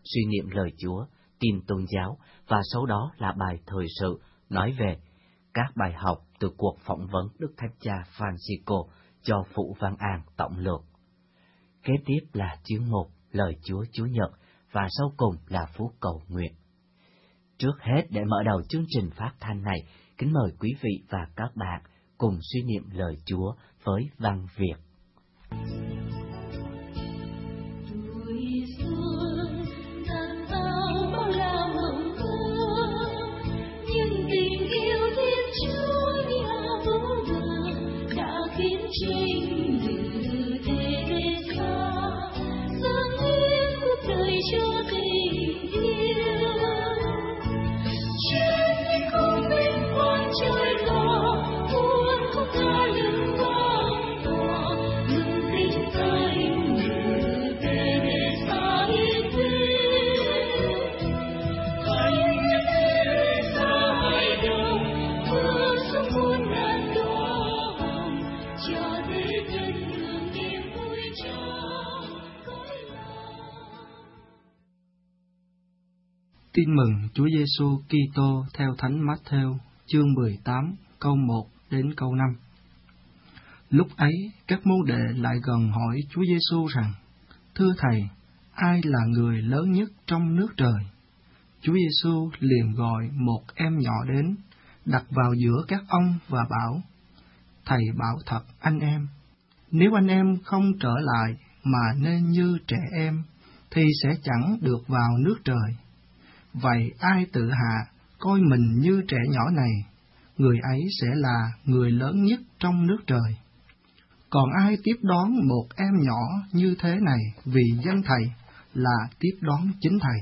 suy niệm lời Chúa, tin tôn giáo, và sau đó là bài thời sự nói về các bài học từ cuộc phỏng vấn Đức Thánh Cha Francisco cho Phụ Văn An tổng lược. Kế tiếp là chương 1 lời Chúa Chủ nhật và sau cùng là phút cầu nguyện. Trước hết, để mở đầu chương trình phát thanh này, kính mời quý vị và các bạn cùng suy niệm lời Chúa với văn Việt. Tin mừng Chúa Giêsu Kitô theo Thánh Mát-thêu, chương 18, câu 1 đến câu 5. Lúc ấy, các môn đệ lại gần hỏi Chúa Giêsu rằng: Thưa Thầy, ai là người lớn nhất trong nước trời? Chúa Giêsu liền gọi một em nhỏ đến, đặt vào giữa các ông và bảo: Thầy bảo thật anh em, nếu anh em không trở lại mà nên như trẻ em, thì sẽ chẳng được vào nước trời. Vậy ai tự hạ, coi mình như trẻ nhỏ này, người ấy sẽ là người lớn nhất trong nước trời. Còn ai tiếp đón một em nhỏ như thế này vì danh Thầy, là tiếp đón chính Thầy.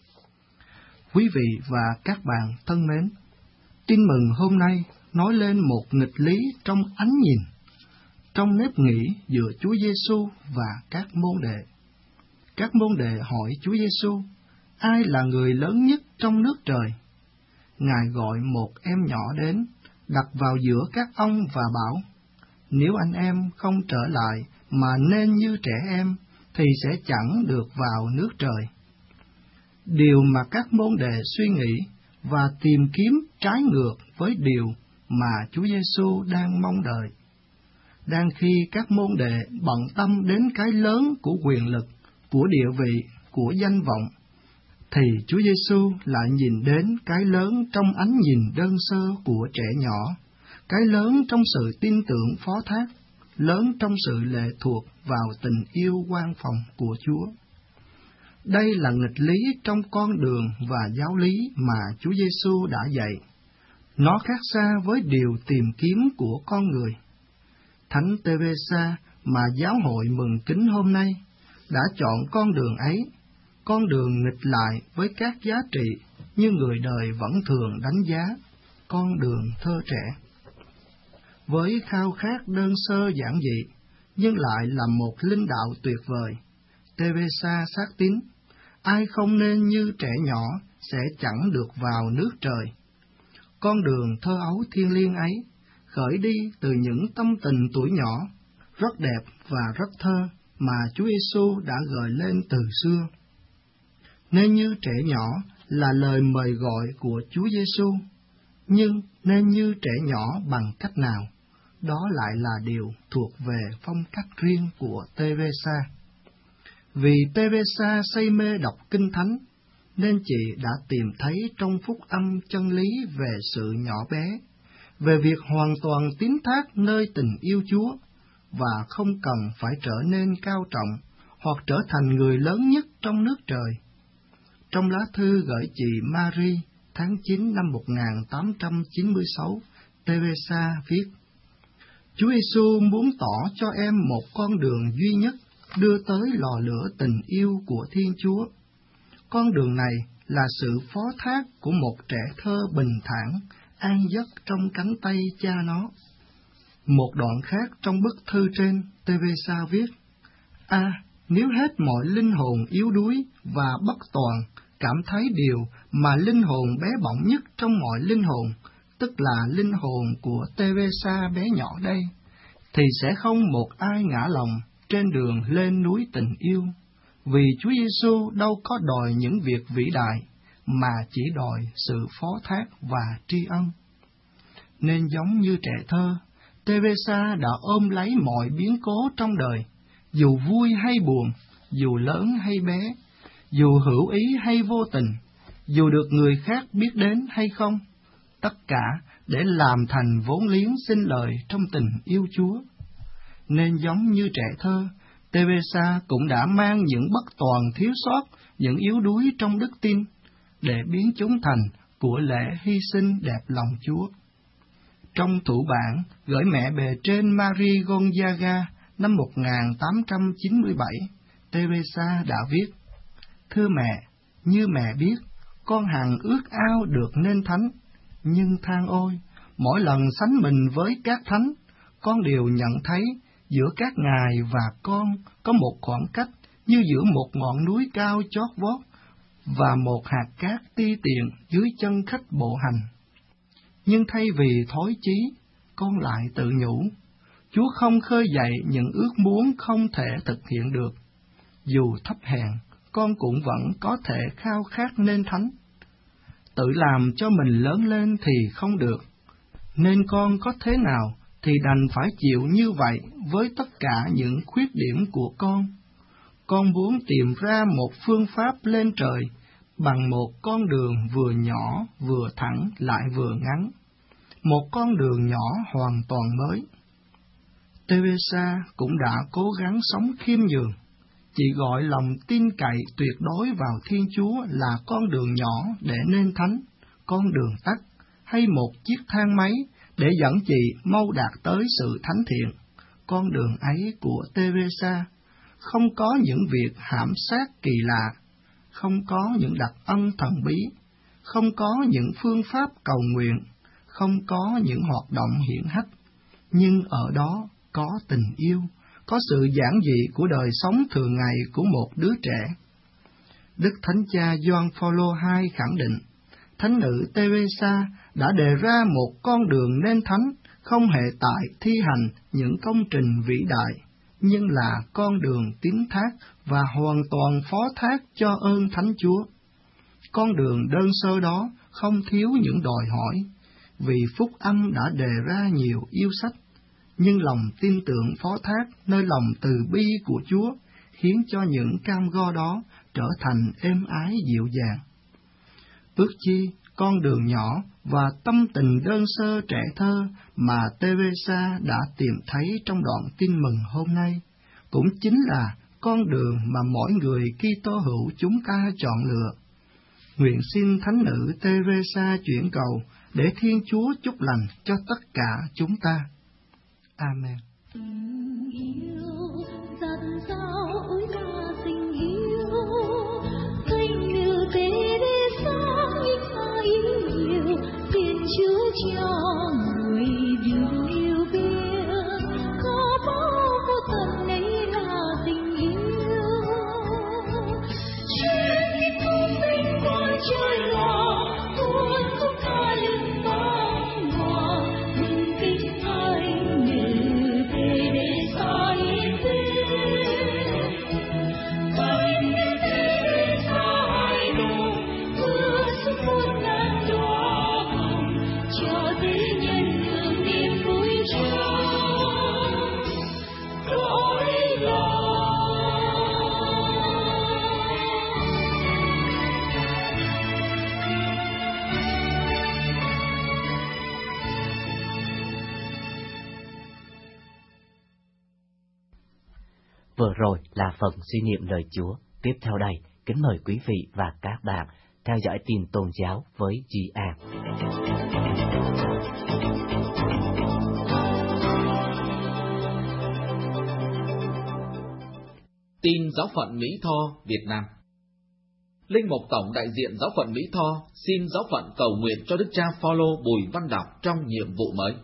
Quý vị và các bạn thân mến, tin mừng hôm nay nói lên một nghịch lý trong ánh nhìn, trong nếp nghĩ giữa Chúa Giêsu và các môn đệ. Các môn đệ hỏi Chúa Giêsu: Ai là người lớn nhất trong nước trời? Ngài gọi một em nhỏ đến, đặt vào giữa các ông và bảo: Nếu anh em không trở lại mà nên như trẻ em, thì sẽ chẳng được vào nước trời. Điều mà các môn đệ suy nghĩ và tìm kiếm trái ngược với điều mà Chúa Giêsu đang mong đợi. Đang khi các môn đệ bận tâm đến cái lớn của quyền lực, của địa vị, của danh vọng, thì Chúa Giêsu lại nhìn đến cái lớn trong ánh nhìn đơn sơ của trẻ nhỏ, cái lớn trong sự tin tưởng phó thác, lớn trong sự lệ thuộc vào tình yêu quan phòng của Chúa. Đây là nghịch lý trong con đường và giáo lý mà Chúa Giêsu đã dạy. Nó khác xa với điều tìm kiếm của con người. Thánh Teresa mà giáo hội mừng kính hôm nay đã chọn con đường ấy, con đường nghịch lại với các giá trị như người đời vẫn thường đánh giá, con đường thơ trẻ. Với khao khát đơn sơ giản dị, nhưng lại là một linh đạo tuyệt vời, Teresa xác tín, ai không nên như trẻ nhỏ sẽ chẳng được vào nước trời. Con đường thơ ấu thiêng liêng ấy khởi đi từ những tâm tình tuổi nhỏ, rất đẹp và rất thơ mà Chúa Giêsu đã gợi lên từ xưa. Nên như trẻ nhỏ là lời mời gọi của Chúa Giêsu, nhưng nên như trẻ nhỏ bằng cách nào, đó lại là điều thuộc về phong cách riêng của Teresa. Vì Teresa say mê đọc Kinh Thánh, nên chị đã tìm thấy trong phúc âm chân lý về sự nhỏ bé, về việc hoàn toàn tín thác nơi tình yêu Chúa, và không cần phải trở nên cao trọng hoặc trở thành người lớn nhất trong nước trời. Trong lá thư gửi chị Marie tháng 9 năm 1896, Teresa viết: Chúa Giêsu muốn tỏ cho em một con đường duy nhất đưa tới lò lửa tình yêu của Thiên Chúa. Con đường này là sự phó thác của một trẻ thơ bình thản, an giấc trong cánh tay cha nó. Một đoạn khác trong bức thư trên, Teresa viết: nếu hết mọi linh hồn yếu đuối và bất toàn cảm thấy điều mà linh hồn bé bỏng nhất trong mọi linh hồn, tức là linh hồn của Teresa bé nhỏ đây, thì sẽ không một ai ngã lòng trên đường lên núi tình yêu, vì Chúa Giêsu đâu có đòi những việc vĩ đại, mà chỉ đòi sự phó thác và tri ân. Nên giống như trẻ thơ, Teresa đã ôm lấy mọi biến cố trong đời, dù vui hay buồn, dù lớn hay bé, dù hữu ý hay vô tình, dù được người khác biết đến hay không, tất cả để làm thành vốn liếng sinh lời trong tình yêu Chúa. Nên giống như trẻ thơ, Teresa cũng đã mang những bất toàn thiếu sót, những yếu đuối trong đức tin, để biến chúng thành của lễ hy sinh đẹp lòng Chúa. Trong thủ bản gửi mẹ bề trên Marie Gonzaga năm 1897, Teresa đã viết: Thưa mẹ, như mẹ biết, con hằng ước ao được nên thánh, nhưng than ôi, mỗi lần sánh mình với các thánh, con đều nhận thấy giữa các ngài và con có một khoảng cách như giữa một ngọn núi cao chót vót và một hạt cát ti tiện dưới chân khách bộ hành. Nhưng thay vì thối chí, con lại tự nhủ, Chúa không khơi dậy những ước muốn không thể thực hiện được. Dù thấp hèn, con cũng vẫn có thể khao khát nên thánh. Tự làm cho mình lớn lên thì không được, nên con có thế nào thì đành phải chịu như vậy với tất cả những khuyết điểm của con. Con muốn tìm ra một phương pháp lên trời bằng một con đường vừa nhỏ, vừa thẳng lại vừa ngắn, một con đường nhỏ hoàn toàn mới. Teresa cũng đã cố gắng sống khiêm nhường, chỉ gọi lòng tin cậy tuyệt đối vào Thiên Chúa là con đường nhỏ để nên thánh, con đường tắt, hay một chiếc thang máy để dẫn chị mau đạt tới sự thánh thiện. Con đường ấy của Teresa không có những việc hãm sát kỳ lạ, không có những đặc ân thần bí, không có những phương pháp cầu nguyện, không có những hoạt động hiển hách, nhưng ở đó có tình yêu, có sự giản dị của đời sống thường ngày của một đứa trẻ. Đức Thánh Cha Gioan Phaolô II khẳng định, Thánh nữ Teresa đã đề ra một con đường nên thánh, không hề tại thi hành những công trình vĩ đại, nhưng là con đường tín thác và hoàn toàn phó thác cho ơn Thánh Chúa. Con đường đơn sơ đó không thiếu những đòi hỏi, vì Phúc Âm đã đề ra nhiều yêu sách, nhưng lòng tin tưởng phó thác nơi lòng từ bi của Chúa khiến cho những cam go đó trở thành êm ái dịu dàng. Ước chi con đường nhỏ và tâm tình đơn sơ trẻ thơ mà Teresa đã tìm thấy trong đoạn tin mừng hôm nay cũng chính là con đường mà mỗi người Kitô hữu chúng ta chọn lựa. Nguyện xin Thánh nữ Teresa chuyển cầu để Thiên Chúa chúc lành cho tất cả chúng ta. Amen. Tình yêu dạt dào ôi là tình yêu, tình yêu Teresa ít ai nhiều, Thiên Chúa cho người điều yêu biết, có bao vô tận ấy là tình yêu. Chuyện khi tung vinh quang trời lòng, tuôn khúc ca lên vang hòa, mình kính anh như Teresa yên tên. Anh như Teresa hài đồng, vừa sức muôn ngàn đóa hồng, cho thế nhân hưởng niềm vui trong cõi lòng. Vừa rồi là phần suy niệm lời Chúa. Tiếp theo đây, kính mời quý vị và các bạn theo dõi tin tôn giáo với Duy An. Tin Giáo phận Mỹ Tho, Việt Nam. Linh mục tổng đại diện Giáo phận Mỹ Tho xin Giáo phận cầu nguyện cho Đức cha Phaolô Bùi Văn Đọc trong nhiệm vụ mới.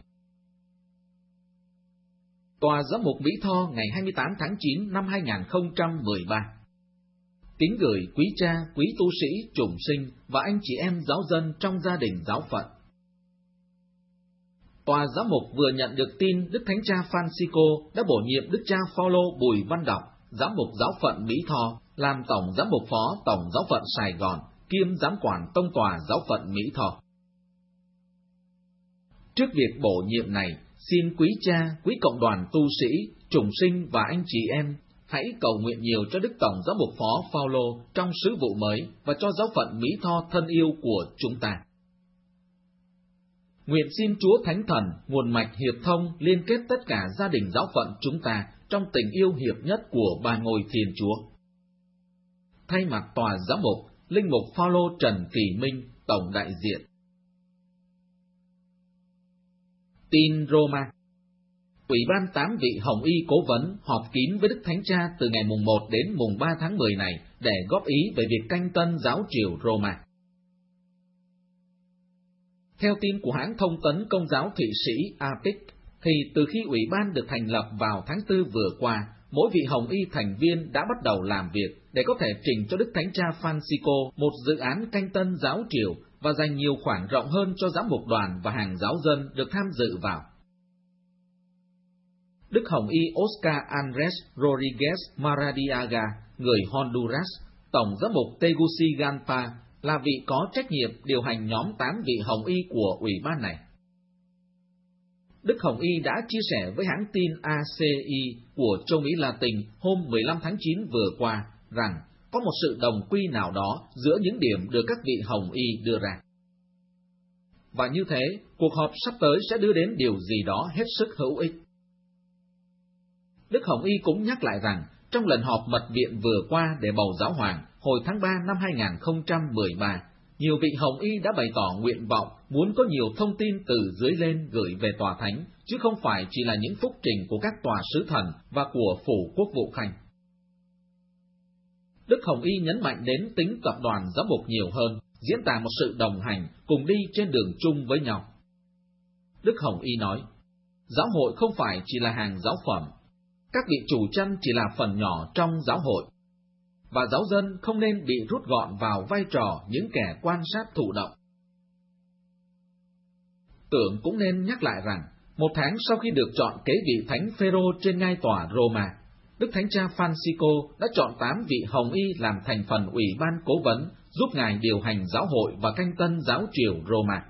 Tòa Giám mục Mỹ Tho ngày 28 tháng 9 năm 2013. Kính gửi quý cha, quý tu sĩ, chủng sinh và anh chị em giáo dân trong gia đình giáo phận. Tòa Giám mục vừa nhận được tin Đức Thánh cha Francisco đã bổ nhiệm Đức cha Phaolô Bùi Văn Đọc giám mục giáo phận Mỹ Tho, làm tổng giám mục phó tổng giáo phận Sài Gòn, kiêm giám quản tông tòa giáo phận Mỹ Tho. Trước việc bổ nhiệm này, xin quý cha, quý cộng đoàn tu sĩ, trùng sinh và anh chị em hãy cầu nguyện nhiều cho Đức Tổng Giám mục Phó Phaolô trong sứ vụ mới và cho giáo phận Mỹ Tho thân yêu của chúng ta. Nguyện xin Chúa Thánh Thần, nguồn mạch hiệp thông, liên kết tất cả gia đình giáo phận chúng ta trong tình yêu hiệp nhất của ba ngôi Thiên Chúa. Thay mặt tòa giám mục, Linh mục Phaolô Trần Kỳ Minh, Tổng đại diện. Tin Roma. Ủy ban 8 vị Hồng Y cố vấn họp kín với Đức Thánh Cha từ ngày mùng 1 đến mùng 3 tháng 10 này để góp ý về việc canh tân giáo triều Roma. Theo tin của hãng thông tấn Công giáo Thụy Sĩ APIC, thì từ khi Ủy ban được thành lập vào tháng 4 vừa qua, mỗi vị Hồng Y thành viên đã bắt đầu làm việc để có thể trình cho Đức Thánh Cha Francisco một dự án canh tân giáo triều và dành nhiều khoản rộng hơn cho giám mục đoàn và hàng giáo dân được tham dự vào. Đức Hồng Y Oscar Andres Rodriguez Maradiaga, người Honduras, Tổng giám mục Tegucigalpa, là vị có trách nhiệm điều hành nhóm 8 vị Hồng Y của Ủy ban này. Đức Hồng Y đã chia sẻ với hãng tin ACI của châu Mỹ Latin hôm 15 tháng 9 vừa qua rằng có một sự đồng quy nào đó giữa những điểm được các vị Hồng Y đưa ra. Và như thế, cuộc họp sắp tới sẽ đưa đến điều gì đó hết sức hữu ích. Đức Hồng Y cũng nhắc lại rằng, trong lần họp mật viện vừa qua để bầu giáo hoàng hồi tháng 3 năm 2013, nhiều vị Hồng Y đã bày tỏ nguyện vọng muốn có nhiều thông tin từ dưới lên gửi về tòa thánh, chứ không phải chỉ là những phúc trình của các tòa sứ thần và của phủ quốc vụ khanh. Đức Hồng Y nhấn mạnh đến tính tập đoàn giám mục nhiều hơn, diễn tả một sự đồng hành, cùng đi trên đường chung với nhau. Đức Hồng Y nói, giáo hội không phải chỉ là hàng giáo phẩm, các vị chủ chăn chỉ là phần nhỏ trong giáo hội, và giáo dân không nên bị rút gọn vào vai trò những kẻ quan sát thụ động. Tưởng cũng nên nhắc lại rằng, một tháng sau khi được chọn kế vị Thánh Phêrô trên ngai tòa Roma, Đức Thánh Cha Francisco đã chọn 8 vị Hồng Y làm thành phần Ủy ban cố vấn, giúp Ngài điều hành giáo hội và canh tân giáo triều Roma.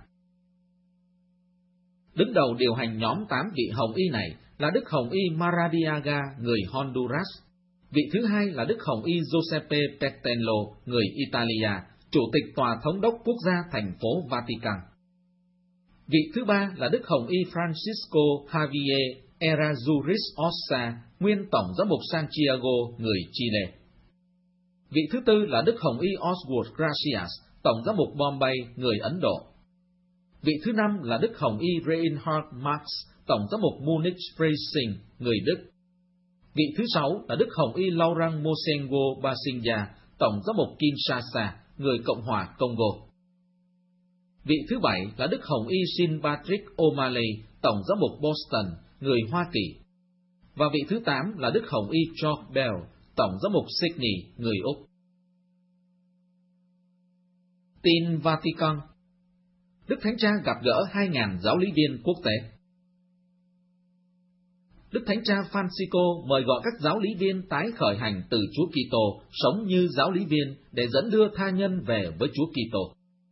Đứng đầu điều hành nhóm 8 vị Hồng Y này là Đức Hồng Y Maradiaga, người Honduras. Vị thứ hai là Đức Hồng Y Giuseppe Petello, người Italia, Chủ tịch Tòa Thống đốc Quốc gia thành phố Vatican. Vị thứ ba là Đức Hồng Y Francisco Javier Errázuriz Ossa, nguyên Tổng giám mục Santiago, người Chile. Vị thứ tư là Đức Hồng Y Oswald Gracias, Tổng giám mục Bombay, người Ấn Độ. Vị thứ năm là Đức Hồng Y Reinhard Marx, Tổng giám mục Munich Freising, người Đức. Vị thứ sáu là Đức Hồng Y Laurent Mosengo Basinga, Tổng giám mục Kinshasa, người Cộng hòa Congo. Vị thứ bảy là Đức Hồng Y Jean Patrick O'Malley, Tổng giám mục Boston, người Hoa Kỳ. Và vị thứ 8 là Đức Hồng Y George Bell, Tổng giám mục Sydney, người Úc. Tin Vatican. Đức Thánh Cha gặp gỡ 2.000 giáo lý viên quốc tế. Đức Thánh Cha Francisco mời gọi các giáo lý viên tái khởi hành từ Chúa Kitô, sống như giáo lý viên để dẫn đưa tha nhân về với Chúa Kitô.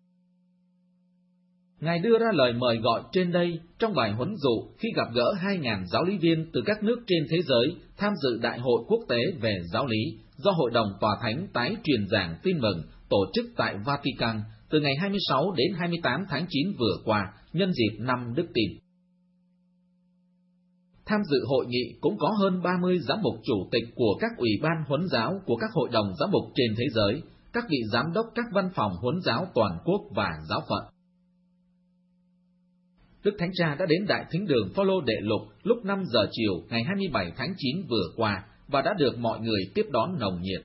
Ngài đưa ra lời mời gọi trên đây trong bài huấn dụ khi gặp gỡ 2.000 giáo lý viên từ các nước trên thế giới tham dự Đại hội quốc tế về giáo lý do Hội đồng Tòa Thánh tái truyền giảng tin mừng tổ chức tại Vatican từ ngày 26 đến 28 tháng 9 vừa qua, nhân dịp năm Đức Tin. Tham dự hội nghị cũng có hơn 30 giám mục chủ tịch của các ủy ban huấn giáo của các hội đồng giám mục trên thế giới, các vị giám đốc các văn phòng huấn giáo toàn quốc và giáo phận. Đức Thánh Cha đã đến Đại Thính đường Phaolô Đệ Lục lúc 5 giờ chiều ngày 27 tháng 9 vừa qua và đã được mọi người tiếp đón nồng nhiệt.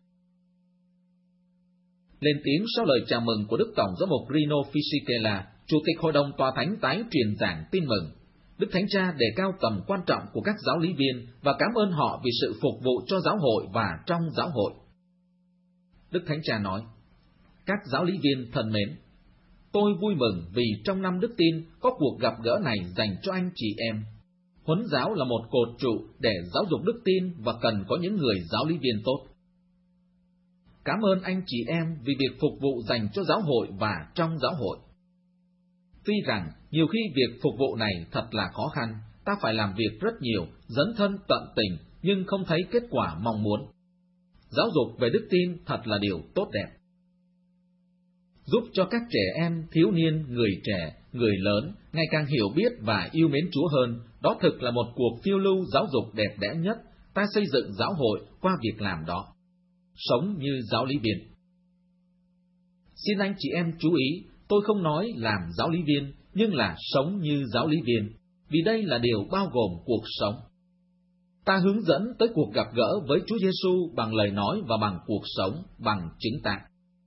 Lên tiếng sau lời chào mừng của Đức Tổng giám mục Rino Fisichella, Chủ tịch Hội đồng Tòa Thánh tái truyền giảng tin mừng, Đức Thánh Cha đề cao tầm quan trọng của các giáo lý viên và cảm ơn họ vì sự phục vụ cho giáo hội và trong giáo hội. Đức Thánh Cha nói, các giáo lý viên thân mến, tôi vui mừng vì trong năm Đức Tin có cuộc gặp gỡ này dành cho anh chị em. Huấn giáo là một cột trụ để giáo dục đức tin và cần có những người giáo lý viên tốt. Cảm ơn anh chị em vì việc phục vụ dành cho giáo hội và trong giáo hội. Tuy rằng nhiều khi việc phục vụ này thật là khó khăn, ta phải làm việc rất nhiều, dấn thân tận tình, nhưng không thấy kết quả mong muốn. Giáo dục về đức tin thật là điều tốt đẹp. Giúp cho các trẻ em, thiếu niên, người trẻ, người lớn ngày càng hiểu biết và yêu mến Chúa hơn, đó thực là một cuộc phiêu lưu giáo dục đẹp đẽ nhất. Ta xây dựng giáo hội qua việc làm đó. Sống như giáo lý viên. Xin anh chị em chú ý, tôi không nói làm giáo lý viên, nhưng là sống như giáo lý viên, vì đây là điều bao gồm cuộc sống. Ta hướng dẫn tới cuộc gặp gỡ với Chúa Giêsu bằng lời nói và bằng cuộc sống, bằng chứng tạc.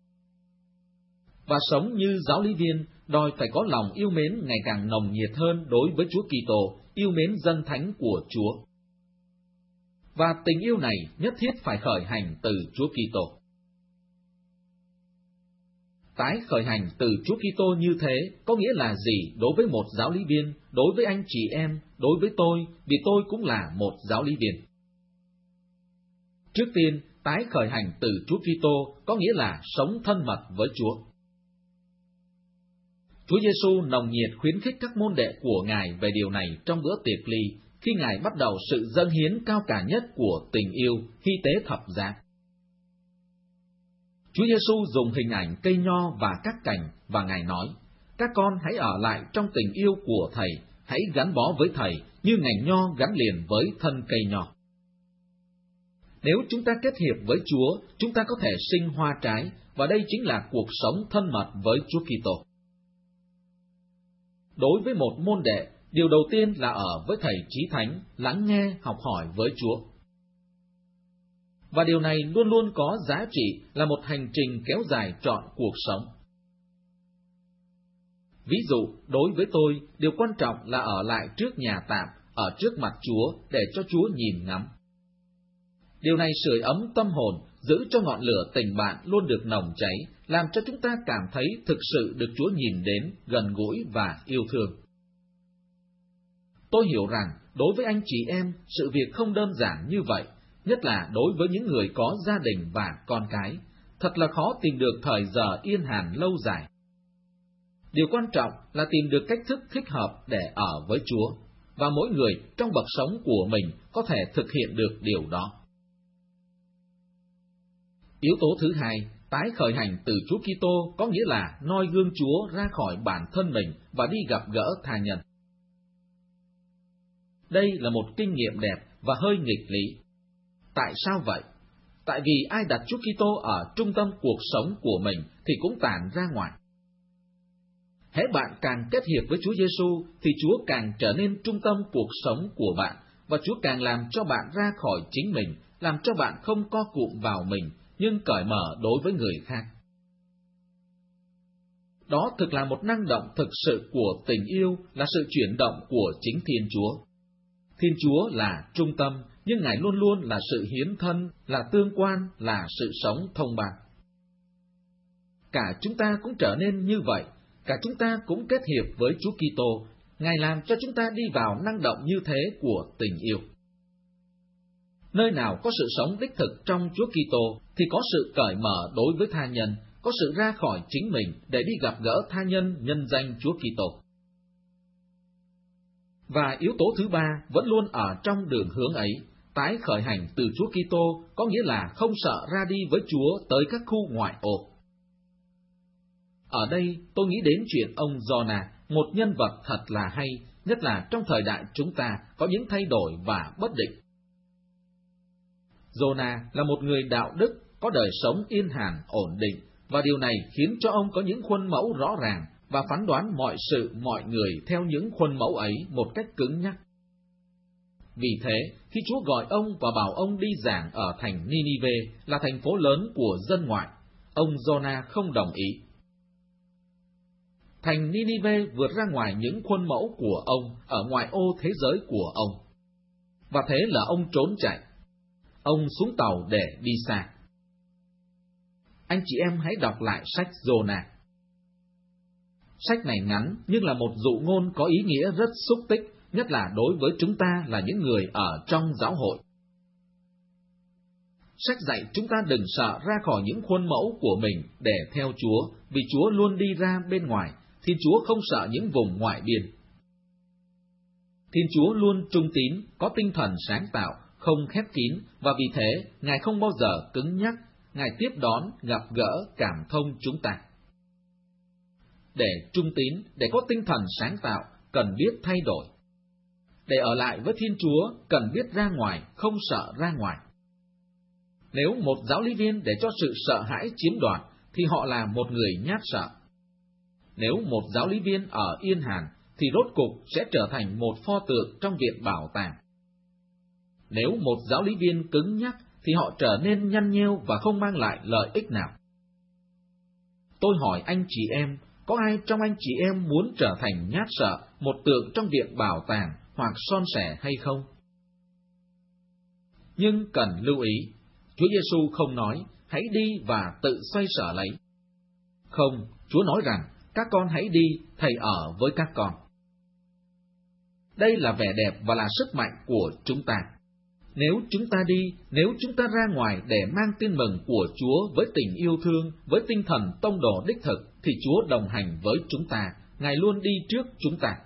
Và sống như giáo lý viên đòi phải có lòng yêu mến ngày càng nồng nhiệt hơn đối với Chúa Kitô, yêu mến dân thánh của Chúa. Và tình yêu này nhất thiết phải khởi hành từ Chúa Kitô. Tái khởi hành từ Chúa Kitô như thế có nghĩa là gì đối với một giáo lý viên, đối với anh chị em, đối với tôi, vì tôi cũng là một giáo lý viên. Trước tiên, tái khởi hành từ Chúa Kitô có nghĩa là sống thân mật với Chúa. Chúa Giêsu nồng nhiệt khuyến khích các môn đệ của Ngài về điều này trong bữa tiệc ly, khi Ngài bắt đầu sự dâng hiến cao cả nhất của tình yêu, hy tế thập giá. Chúa Giêsu dùng hình ảnh cây nho và các cành, và Ngài nói, các con hãy ở lại trong tình yêu của Thầy, hãy gắn bó với Thầy như nhành nho gắn liền với thân cây nho. Nếu chúng ta kết hiệp với Chúa, chúng ta có thể sinh hoa trái, và đây chính là cuộc sống thân mật với Chúa Kitô. Đối với một môn đệ, điều đầu tiên là ở với Thầy Chí Thánh, lắng nghe, học hỏi với Chúa. Và điều này luôn luôn có giá trị, là một hành trình kéo dài trọn cuộc sống. Ví dụ, đối với tôi, điều quan trọng là ở lại trước nhà tạm, ở trước mặt Chúa, để cho Chúa nhìn ngắm. Điều này sưởi ấm tâm hồn, giữ cho ngọn lửa tình bạn luôn được nồng cháy, làm cho chúng ta cảm thấy thực sự được Chúa nhìn đến, gần gũi và yêu thương. Tôi hiểu rằng, đối với anh chị em, sự việc không đơn giản như vậy, nhất là đối với những người có gia đình và con cái, thật là khó tìm được thời giờ yên hàn lâu dài. Điều quan trọng là tìm được cách thức thích hợp để ở với Chúa, và mỗi người trong bậc sống của mình có thể thực hiện được điều đó. Yếu tố thứ hai, tái khởi hành từ Chúa Kitô có nghĩa là noi gương Chúa ra khỏi bản thân mình và đi gặp gỡ tha nhân. Đây là một kinh nghiệm đẹp và hơi nghịch lý. Tại sao vậy? Tại vì ai đặt Chúa Kitô ở trung tâm cuộc sống của mình thì cũng tản ra ngoài. Hễ bạn càng kết hiệp với Chúa Giêsu thì Chúa càng trở nên trung tâm cuộc sống của bạn, và Chúa càng làm cho bạn ra khỏi chính mình, làm cho bạn không co cụm vào mình, nhưng cởi mở đối với người khác. Đó thực là một năng động thực sự của tình yêu, là sự chuyển động của chính Thiên Chúa. Thiên Chúa là trung tâm, nhưng Ngài luôn luôn là sự hiến thân, là tương quan, là sự sống thông bạc. Cả chúng ta cũng trở nên như vậy, cả chúng ta cũng kết hiệp với Chúa Kitô. Ngài làm cho chúng ta đi vào năng động như thế của tình yêu. Nơi nào có sự sống đích thực trong Chúa Kitô thì có sự cởi mở đối với tha nhân, có sự ra khỏi chính mình để đi gặp gỡ tha nhân nhân danh Chúa Kitô. Và yếu tố thứ ba vẫn luôn ở trong đường hướng ấy, tái khởi hành từ Chúa Kitô có nghĩa là không sợ ra đi với Chúa tới các khu ngoại ô. Ở đây tôi nghĩ đến chuyện ông Giona, một nhân vật thật là hay, nhất là trong thời đại chúng ta có những thay đổi và bất định. Giona là một người đạo đức, có đời sống yên hàn, ổn định, và điều này khiến cho ông có những khuôn mẫu rõ ràng và phán đoán mọi sự, mọi người theo những khuôn mẫu ấy một cách cứng nhắc. Vì thế, khi Chúa gọi ông và bảo ông đi giảng ở thành Ninive, là thành phố lớn của dân ngoại, ông Giona không đồng ý. Thành Ninive vượt ra ngoài những khuôn mẫu của ông ở ngoại ô thế giới của ông. Và thế là ông trốn chạy. Ông xuống tàu để đi xa. Anh chị em hãy đọc lại sách Giô-na. Sách này ngắn nhưng là một dụ ngôn có ý nghĩa rất xúc tích, nhất là đối với chúng ta là những người ở trong giáo hội. Sách dạy chúng ta đừng sợ ra khỏi những khuôn mẫu của mình để theo Chúa, vì Chúa luôn đi ra bên ngoài, Thiên Chúa không sợ những vùng ngoại biên. Thiên Chúa luôn trung tín, có tinh thần sáng tạo, không khép kín, và vì thế, Ngài không bao giờ cứng nhắc, Ngài tiếp đón, gặp gỡ, cảm thông chúng ta. Để trung tín, để có tinh thần sáng tạo, cần biết thay đổi. Để ở lại với Thiên Chúa, cần biết ra ngoài, không sợ ra ngoài. Nếu một giáo lý viên để cho sự sợ hãi chiếm đoạt, thì họ là một người nhát sợ. Nếu một giáo lý viên ở yên hàn, thì rốt cục sẽ trở thành một pho tượng trong viện bảo tàng. Nếu một giáo lý viên cứng nhắc, thì họ trở nên nhăn nheo và không mang lại lợi ích nào. Tôi hỏi anh chị em, có ai trong anh chị em muốn trở thành nhát sợ, một tượng trong viện bảo tàng hoặc son sẻ hay không? Nhưng cần lưu ý, Chúa Giêsu không nói, hãy đi và tự xoay sở lấy. Không, Chúa nói rằng, các con hãy đi, Thầy ở với các con. Đây là vẻ đẹp và là sức mạnh của chúng ta. Nếu chúng ta đi, nếu chúng ta ra ngoài để mang tin mừng của Chúa với tình yêu thương, với tinh thần tông đồ đích thực, thì Chúa đồng hành với chúng ta, Ngài luôn đi trước chúng ta.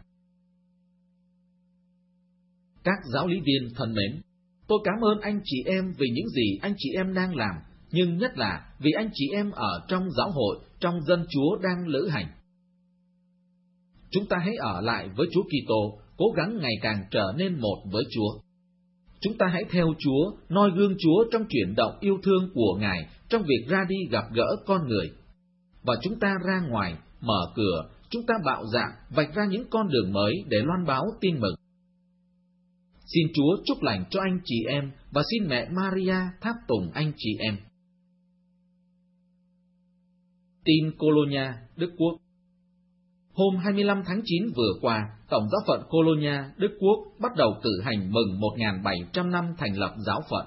Các giáo lý viên thân mến, tôi cảm ơn anh chị em vì những gì anh chị em đang làm, nhưng nhất là vì anh chị em ở trong giáo hội, trong dân Chúa đang lữ hành. Chúng ta hãy ở lại với Chúa Kitô, cố gắng ngày càng trở nên một với Chúa. Chúng ta hãy theo Chúa, noi gương Chúa trong chuyển động yêu thương của Ngài, trong việc ra đi gặp gỡ con người. Và chúng ta ra ngoài, mở cửa, chúng ta bạo dạn, vạch ra những con đường mới để loan báo tin mừng. Xin Chúa chúc lành cho anh chị em, và xin mẹ Maria tháp tùng anh chị em. Tin Colonia, Đức Quốc. Hôm 25 tháng 9 vừa qua, Tổng giáo phận Colonia, Đức Quốc bắt đầu cử hành mừng 1.700 năm thành lập giáo phận.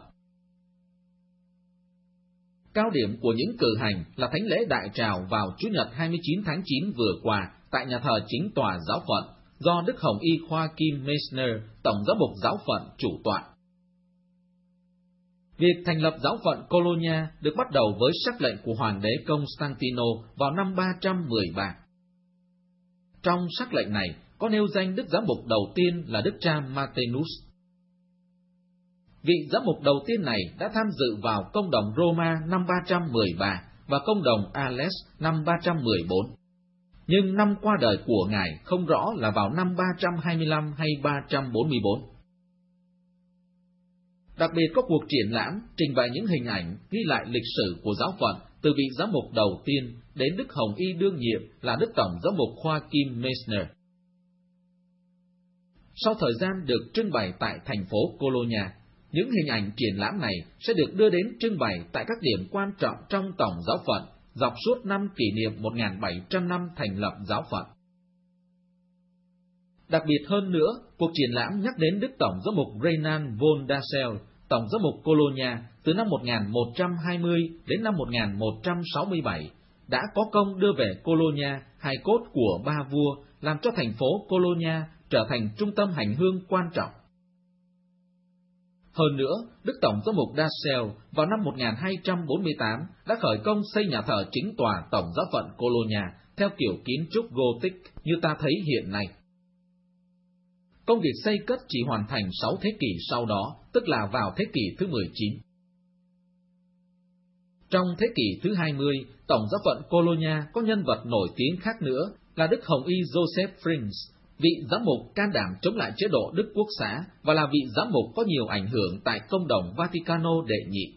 Cao điểm của những cử hành là thánh lễ đại trào vào Chủ nhật 29 tháng 9 vừa qua tại nhà thờ chính tòa giáo phận, do Đức Hồng Y Joachim Meissner, Tổng giám mục giáo phận chủ tọa. Việc thành lập giáo phận Colonia được bắt đầu với sắc lệnh của Hoàng đế Constantino vào năm 313. Trong sắc lệnh này có nêu danh đức giám mục đầu tiên là Đức cha Martinus. Vị giám mục đầu tiên này đã tham dự vào công đồng Roma năm 313 và công đồng Ales năm 314. Nhưng năm qua đời của Ngài không rõ là vào năm 325 hay 344. Đặc biệt có cuộc triển lãm trình bày những hình ảnh ghi lại lịch sử của giáo phận từ vị giám mục đầu tiên đến Đức Hồng Y đương nhiệm là Đức Tổng giám mục Joachim Meissner. Sau thời gian được trưng bày tại thành phố Colonia, những hình ảnh triển lãm này sẽ được đưa đến trưng bày tại các điểm quan trọng trong Tổng giáo phận dọc suốt năm kỷ niệm 1.700 năm thành lập giáo phận. Đặc biệt hơn nữa, cuộc triển lãm nhắc đến Đức Tổng giám mục Renan von Dassel, Tổng giám mục Colonia từ năm 1120 đến năm 1167, đã có công đưa về Colonia hài cốt của ba vua, làm cho thành phố Colonia trở thành trung tâm hành hương quan trọng. Hơn nữa, Đức Tổng giám mục Dassel vào năm 1248 đã khởi công xây nhà thờ chính tòa Tổng giáo phận Colonia theo kiểu kiến trúc Gothic như ta thấy hiện nay. Công việc xây cất chỉ hoàn thành 6 thế kỷ sau đó, tức là vào thế kỷ thứ 19. Trong thế kỷ thứ 20, Tổng giáo phận Colonia có nhân vật nổi tiếng khác nữa là Đức Hồng Y Joseph Frings, vị giám mục can đảm chống lại chế độ Đức Quốc xã và là vị giám mục có nhiều ảnh hưởng tại công đồng Vaticano đệ nhị.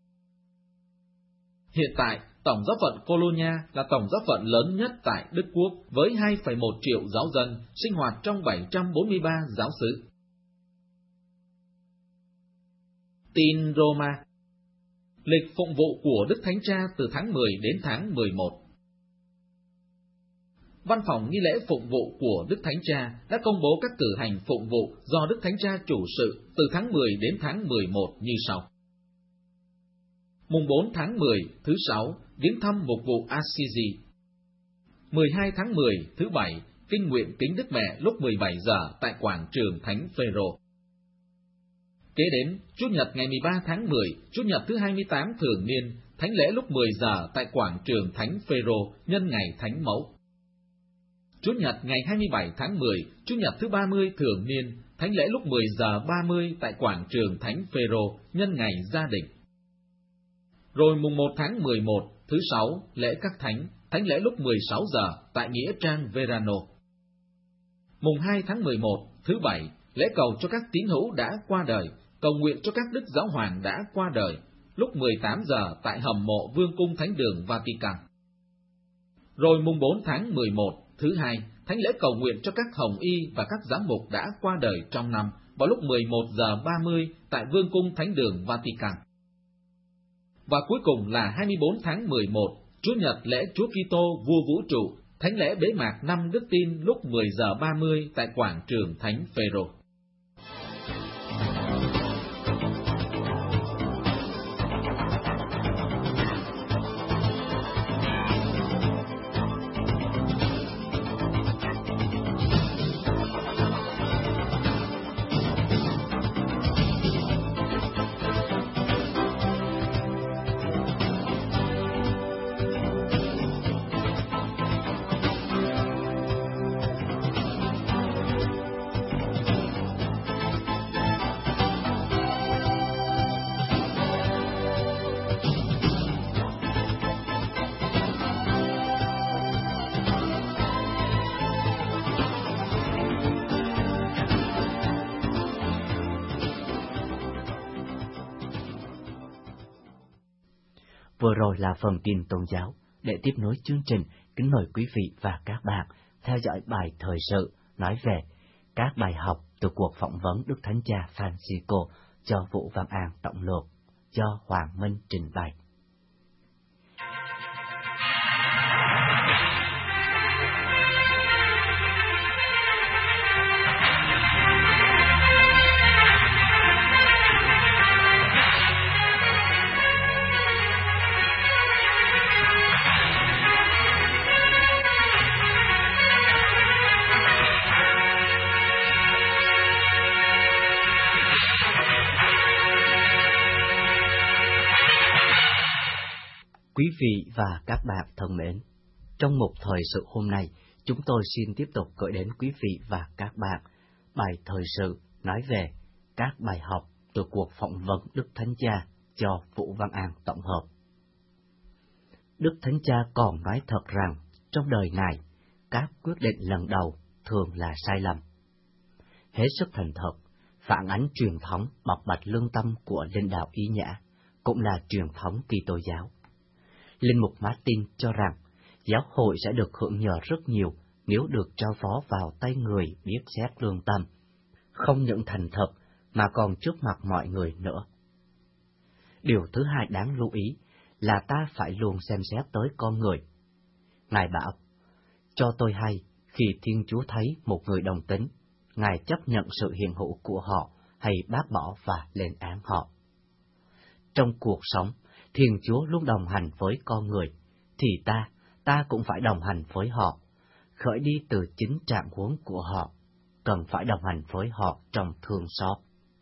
Hiện tại, Tổng giáo phận Colonia là tổng giáo phận lớn nhất tại Đức Quốc với 2,1 triệu giáo dân sinh hoạt trong 743 giáo xứ. Tin Roma. Lịch phụng vụ của Đức Thánh Cha từ tháng 10 đến tháng 11. Văn phòng nghi lễ phụng vụ của Đức Thánh Cha đã công bố các cử hành phụng vụ do Đức Thánh Cha chủ sự từ tháng 10 đến tháng 11 như sau. Mùng 4 tháng 10, thứ Sáu, viếng thăm mục vụ Assisi. 12 tháng 10, thứ Bảy, kinh nguyện kính Đức Mẹ lúc 17 giờ tại quảng trường Thánh Phêrô. Kế đến, Chủ nhật ngày 13 tháng 10, Chủ nhật thứ 28 thường niên, thánh lễ lúc 10 giờ tại quảng trường Thánh Phêrô nhân ngày Thánh Mẫu. Chủ nhật ngày 27 tháng 10, Chủ nhật thứ 30 thường niên, thánh lễ lúc 10 giờ 30 tại quảng trường Thánh Phêrô nhân ngày Gia Đình. Rồi mùng 1 tháng 11, thứ 6, lễ các thánh, thánh lễ lúc 16 giờ tại Nghĩa trang Verano. Mùng 2 tháng 11, thứ 7, lễ cầu cho các tín hữu đã qua đời, cầu nguyện cho các đức giáo hoàng đã qua đời, lúc 18 giờ tại hầm mộ Vương cung Thánh đường Vatican. Rồi mùng 4 tháng 11, thứ 2, thánh lễ cầu nguyện cho các hồng y và các giám mục đã qua đời trong năm vào lúc 11 giờ 30 tại Vương cung Thánh đường Vatican. Và cuối cùng là 24 tháng 11, Chủ nhật lễ Chúa Kitô vua vũ trụ, thánh lễ bế mạc năm Đức Tin lúc 10 giờ 30 tại quảng trường Thánh Phêrô. Vừa rồi là phần tin tôn giáo. Để tiếp nối chương trình, kính mời quý vị và các bạn theo dõi bài thời sự nói về các bài học từ cuộc phỏng vấn Đức Thánh Cha Francisco cho Vũ Văn An tổng lược do Hoàng Minh trình bày. Quý vị và các bạn thân mến, trong một thời sự hôm nay, chúng tôi xin tiếp tục gửi đến quý vị và các bạn bài thời sự nói về các bài học từ cuộc phỏng vấn Đức Thánh Cha cho Vũ Văn An tổng hợp. Đức Thánh Cha còn nói thật rằng trong đời này, các quyết định lần đầu thường là sai lầm. Hết sức thành thật, phản ánh truyền thống bộc bạch lương tâm của linh đạo Y Nhã, cũng là truyền thống Kitô giáo. Linh mục Martin cho rằng giáo hội sẽ được hưởng nhờ rất nhiều nếu được trao phó vào tay người biết xét lương tâm, không những thành thật mà còn trước mặt mọi người nữa. Điều thứ hai đáng lưu ý là ta phải luôn xem xét tới con người. Ngài bảo, cho tôi hay, khi Thiên Chúa thấy một người đồng tính, Ngài chấp nhận sự hiện hữu của họ hay bác bỏ và lên án họ. Trong cuộc sống, Thiên Chúa luôn đồng hành với con người, thì ta cũng phải đồng hành với họ, khởi đi từ chính trạng huống của họ, cần phải đồng hành với họ trong thương xót.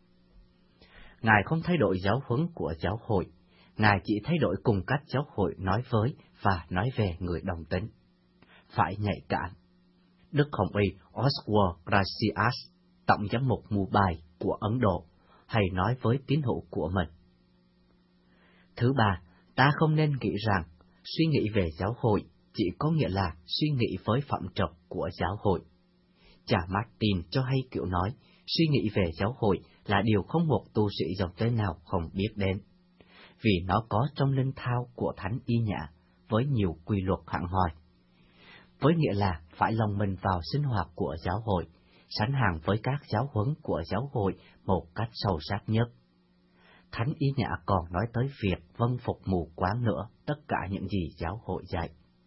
Ngài không thay đổi giáo huấn của giáo hội, Ngài chỉ thay đổi cùng cách giáo hội nói với và nói về người đồng tính. Phải nhạy cảm. Đức Hồng Y Oswald Gracias, tổng giám mục Mumbai của Ấn Độ, hay nói với tín hữu của mình. Thứ ba, ta không nên nghĩ rằng suy nghĩ về giáo hội chỉ có nghĩa là suy nghĩ với phẩm trật của giáo hội. Cha Martin cho hay kiểu nói, suy nghĩ về giáo hội là điều không một tu sĩ dòng tế nào không biết đến, vì nó có trong linh thao của Thánh Y Nhã với nhiều quy luật hẳn hoi. Với nghĩa là phải lòng mình vào sinh hoạt của giáo hội, sánh hàng với các giáo huấn của giáo hội một cách sâu sắc nhất. Thánh Y Nhã còn nói tới việc vâng phục mù quáng nữa tất cả những gì giáo hội dạy.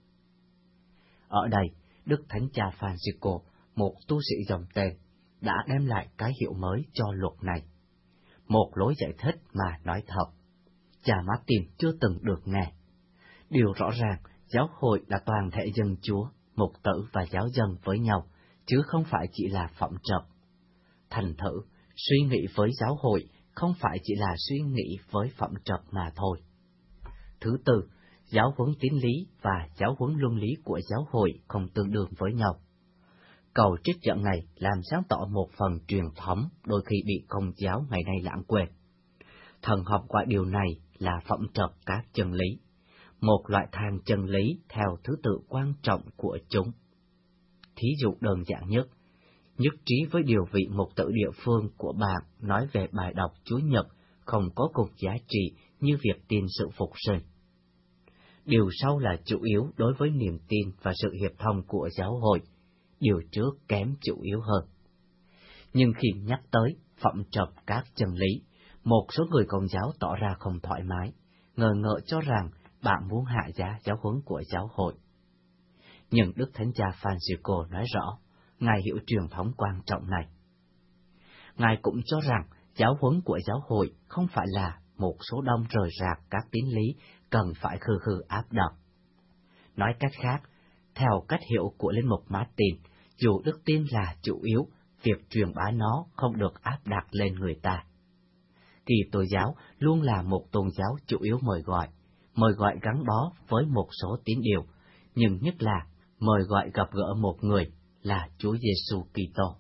Ở đây, Đức Thánh Cha Francisco, một tu sĩ dòng tên, đã đem lại cái hiệu mới cho luật này. Một lối giải thích mà nói thật, cha Martin chưa từng được nghe. Điều rõ ràng, giáo hội là toàn thể dân Chúa, mục tử và giáo dân với nhau, chứ không phải chỉ là phẩm trật. Thành thử, suy nghĩ với giáo hội không phải chỉ là suy nghĩ với phẩm trật mà thôi. Thứ tư, giáo huấn tín lý và giáo huấn luân lý của giáo hội không tương đương với nhau. Cầu trích dẫn này làm sáng tỏ một phần truyền thống đôi khi bị Công giáo ngày nay lãng quên. Thần học gọi điều này là phẩm trật các chân lý, một loại thang chân lý theo thứ tự quan trọng của chúng. Thí dụ đơn giản nhất trí với điều vị mục tử địa phương của bạn nói về bài đọc Chúa Nhật không có cùng giá trị như việc tin sự phục sinh. Điều sau là chủ yếu đối với niềm tin và sự hiệp thông của giáo hội, điều trước kém chủ yếu hơn. Nhưng khi nhắc tới phẩm trật các chân lý, một số người Công giáo tỏ ra không thoải mái, ngờ ngợ cho rằng bạn muốn hạ giá giáo huấn của giáo hội. Nhưng Đức Thánh Cha Francisco nói rõ, Ngài hiểu truyền thống quan trọng này. Ngài cũng cho rằng giáo huấn của giáo hội không phải là một số đông rời rạc các tín lý cần phải khư khư áp đặt. Nói cách khác, theo cách hiểu của Linh mục Martin, dù đức tin là chủ yếu, việc truyền bá nó không được áp đặt lên người ta. Kỳ Tô giáo luôn là một tôn giáo chủ yếu mời gọi gắn bó với một số tín điều, nhưng nhất là mời gọi gặp gỡ một người là Chúa Giêsu Kitô.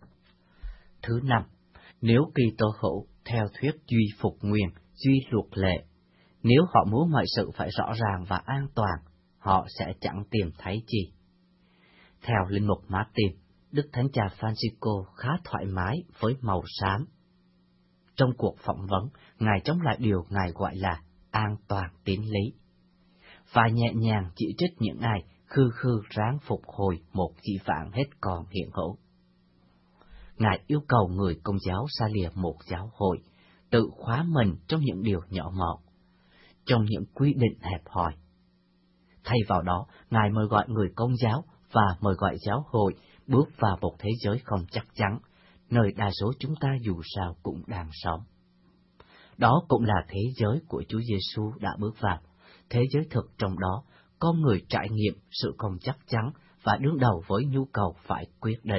Thứ năm, nếu Kitô hữu theo thuyết duy phục nguyên, duy luật lệ, nếu họ muốn mọi sự phải rõ ràng và an toàn, họ sẽ chẳng tìm thấy chi. Theo Linh mục Martin, Đức Thánh Cha Francisco khá thoải mái với màu xám. Trong cuộc phỏng vấn, Ngài chống lại điều Ngài gọi là an toàn tín lý, và nhẹ nhàng chỉ trích những ai khư khư ráng phục hồi một dĩ vãng hết còn hiện hữu. Ngài yêu cầu người Công giáo xa lìa một giáo hội, tự khóa mình trong những điều nhỏ mọn, trong những quy định hẹp hòi. Thay vào đó, Ngài mời gọi người Công giáo và mời gọi giáo hội bước vào một thế giới không chắc chắn, nơi đa số chúng ta dù sao cũng đang sống. Đó cũng là thế giới của Chúa Giêsu đã bước vào, thế giới thực trong đó, con người trải nghiệm sự không chắc chắn và đương đầu với nhu cầu phải quyết định.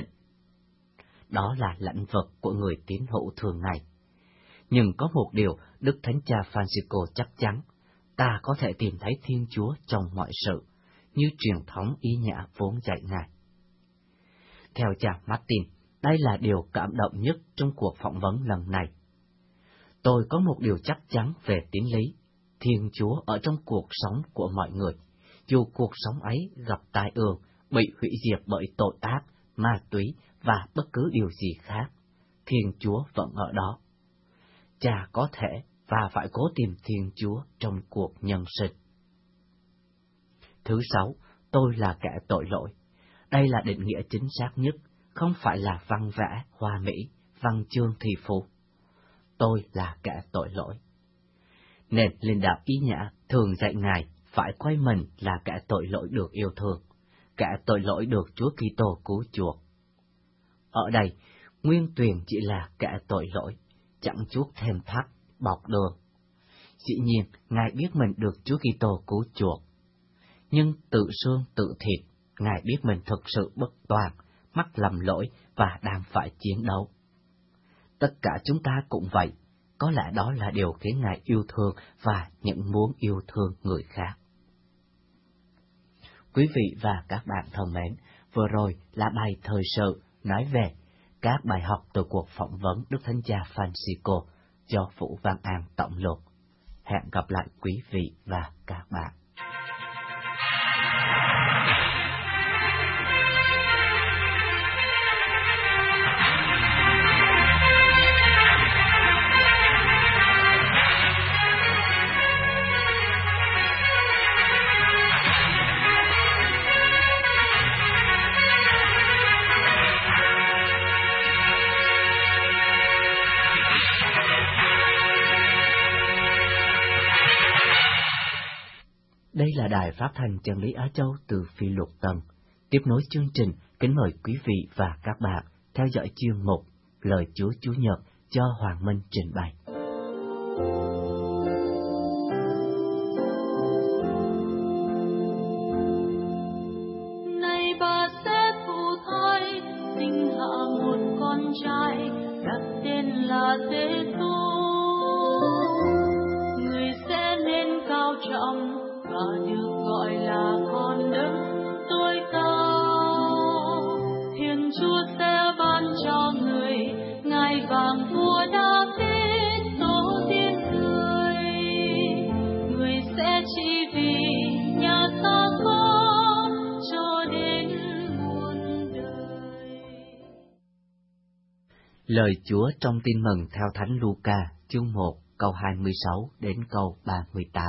Đó là lãnh vực của người tín hữu thường ngày. Nhưng có một điều Đức Thánh Cha Francisco chắc chắn, ta có thể tìm thấy Thiên Chúa trong mọi sự, như truyền thống Y Nhã vốn dạy Ngài. Theo cha Martin, đây là điều cảm động nhất trong cuộc phỏng vấn lần này. Tôi có một điều chắc chắn về tín lý, Thiên Chúa ở trong cuộc sống của mọi người, dù cuộc sống ấy gặp tai ương, bị hủy diệt bởi tội ác, ma túy và bất cứ điều gì khác, Thiên Chúa vẫn ở đó. Cha có thể và phải cố tìm Thiên Chúa trong cuộc nhân sinh. Thứ sáu, tôi là kẻ tội lỗi. Đây là định nghĩa chính xác nhất, không phải là văn vẽ, hoa mỹ, văn chương thi phú. Tôi là kẻ tội lỗi. Nền linh đạo Y Nhã thường dạy Ngài phải coi mình là kẻ tội lỗi được yêu thương, kẻ tội lỗi được Chúa Kitô cứu chuộc. Ở đây, nguyên tuyển chỉ là kẻ tội lỗi, chẳng chuốc thêm thắt, bọc đường. Dĩ nhiên, Ngài biết mình được Chúa Kitô cứu chuộc, nhưng tự xương tự thịt, Ngài biết mình thực sự bất toàn, mắc lầm lỗi và đang phải chiến đấu. Tất cả chúng ta cũng vậy, có lẽ đó là điều khiến Ngài yêu thương và những muốn yêu thương người khác. Quý vị và các bạn thân mến, vừa rồi là bài thời sự nói về các bài học từ cuộc phỏng vấn Đức Thánh Cha Francisco do Vũ Văn An tổng lược. Hẹn gặp lại quý vị và các bạn. Đây là đài phát thanh Chân lý Á Châu từ Phi Luật Tân. Tiếp nối chương trình, kính mời quý vị và các bạn theo dõi chuyên mục Lời Chúa Chủ nhật do Hoàng Minh trình bày. Này bà sẽ phù thai Lời Chúa trong Tin mừng theo Thánh Luca, chương 1, câu 26 đến câu 38.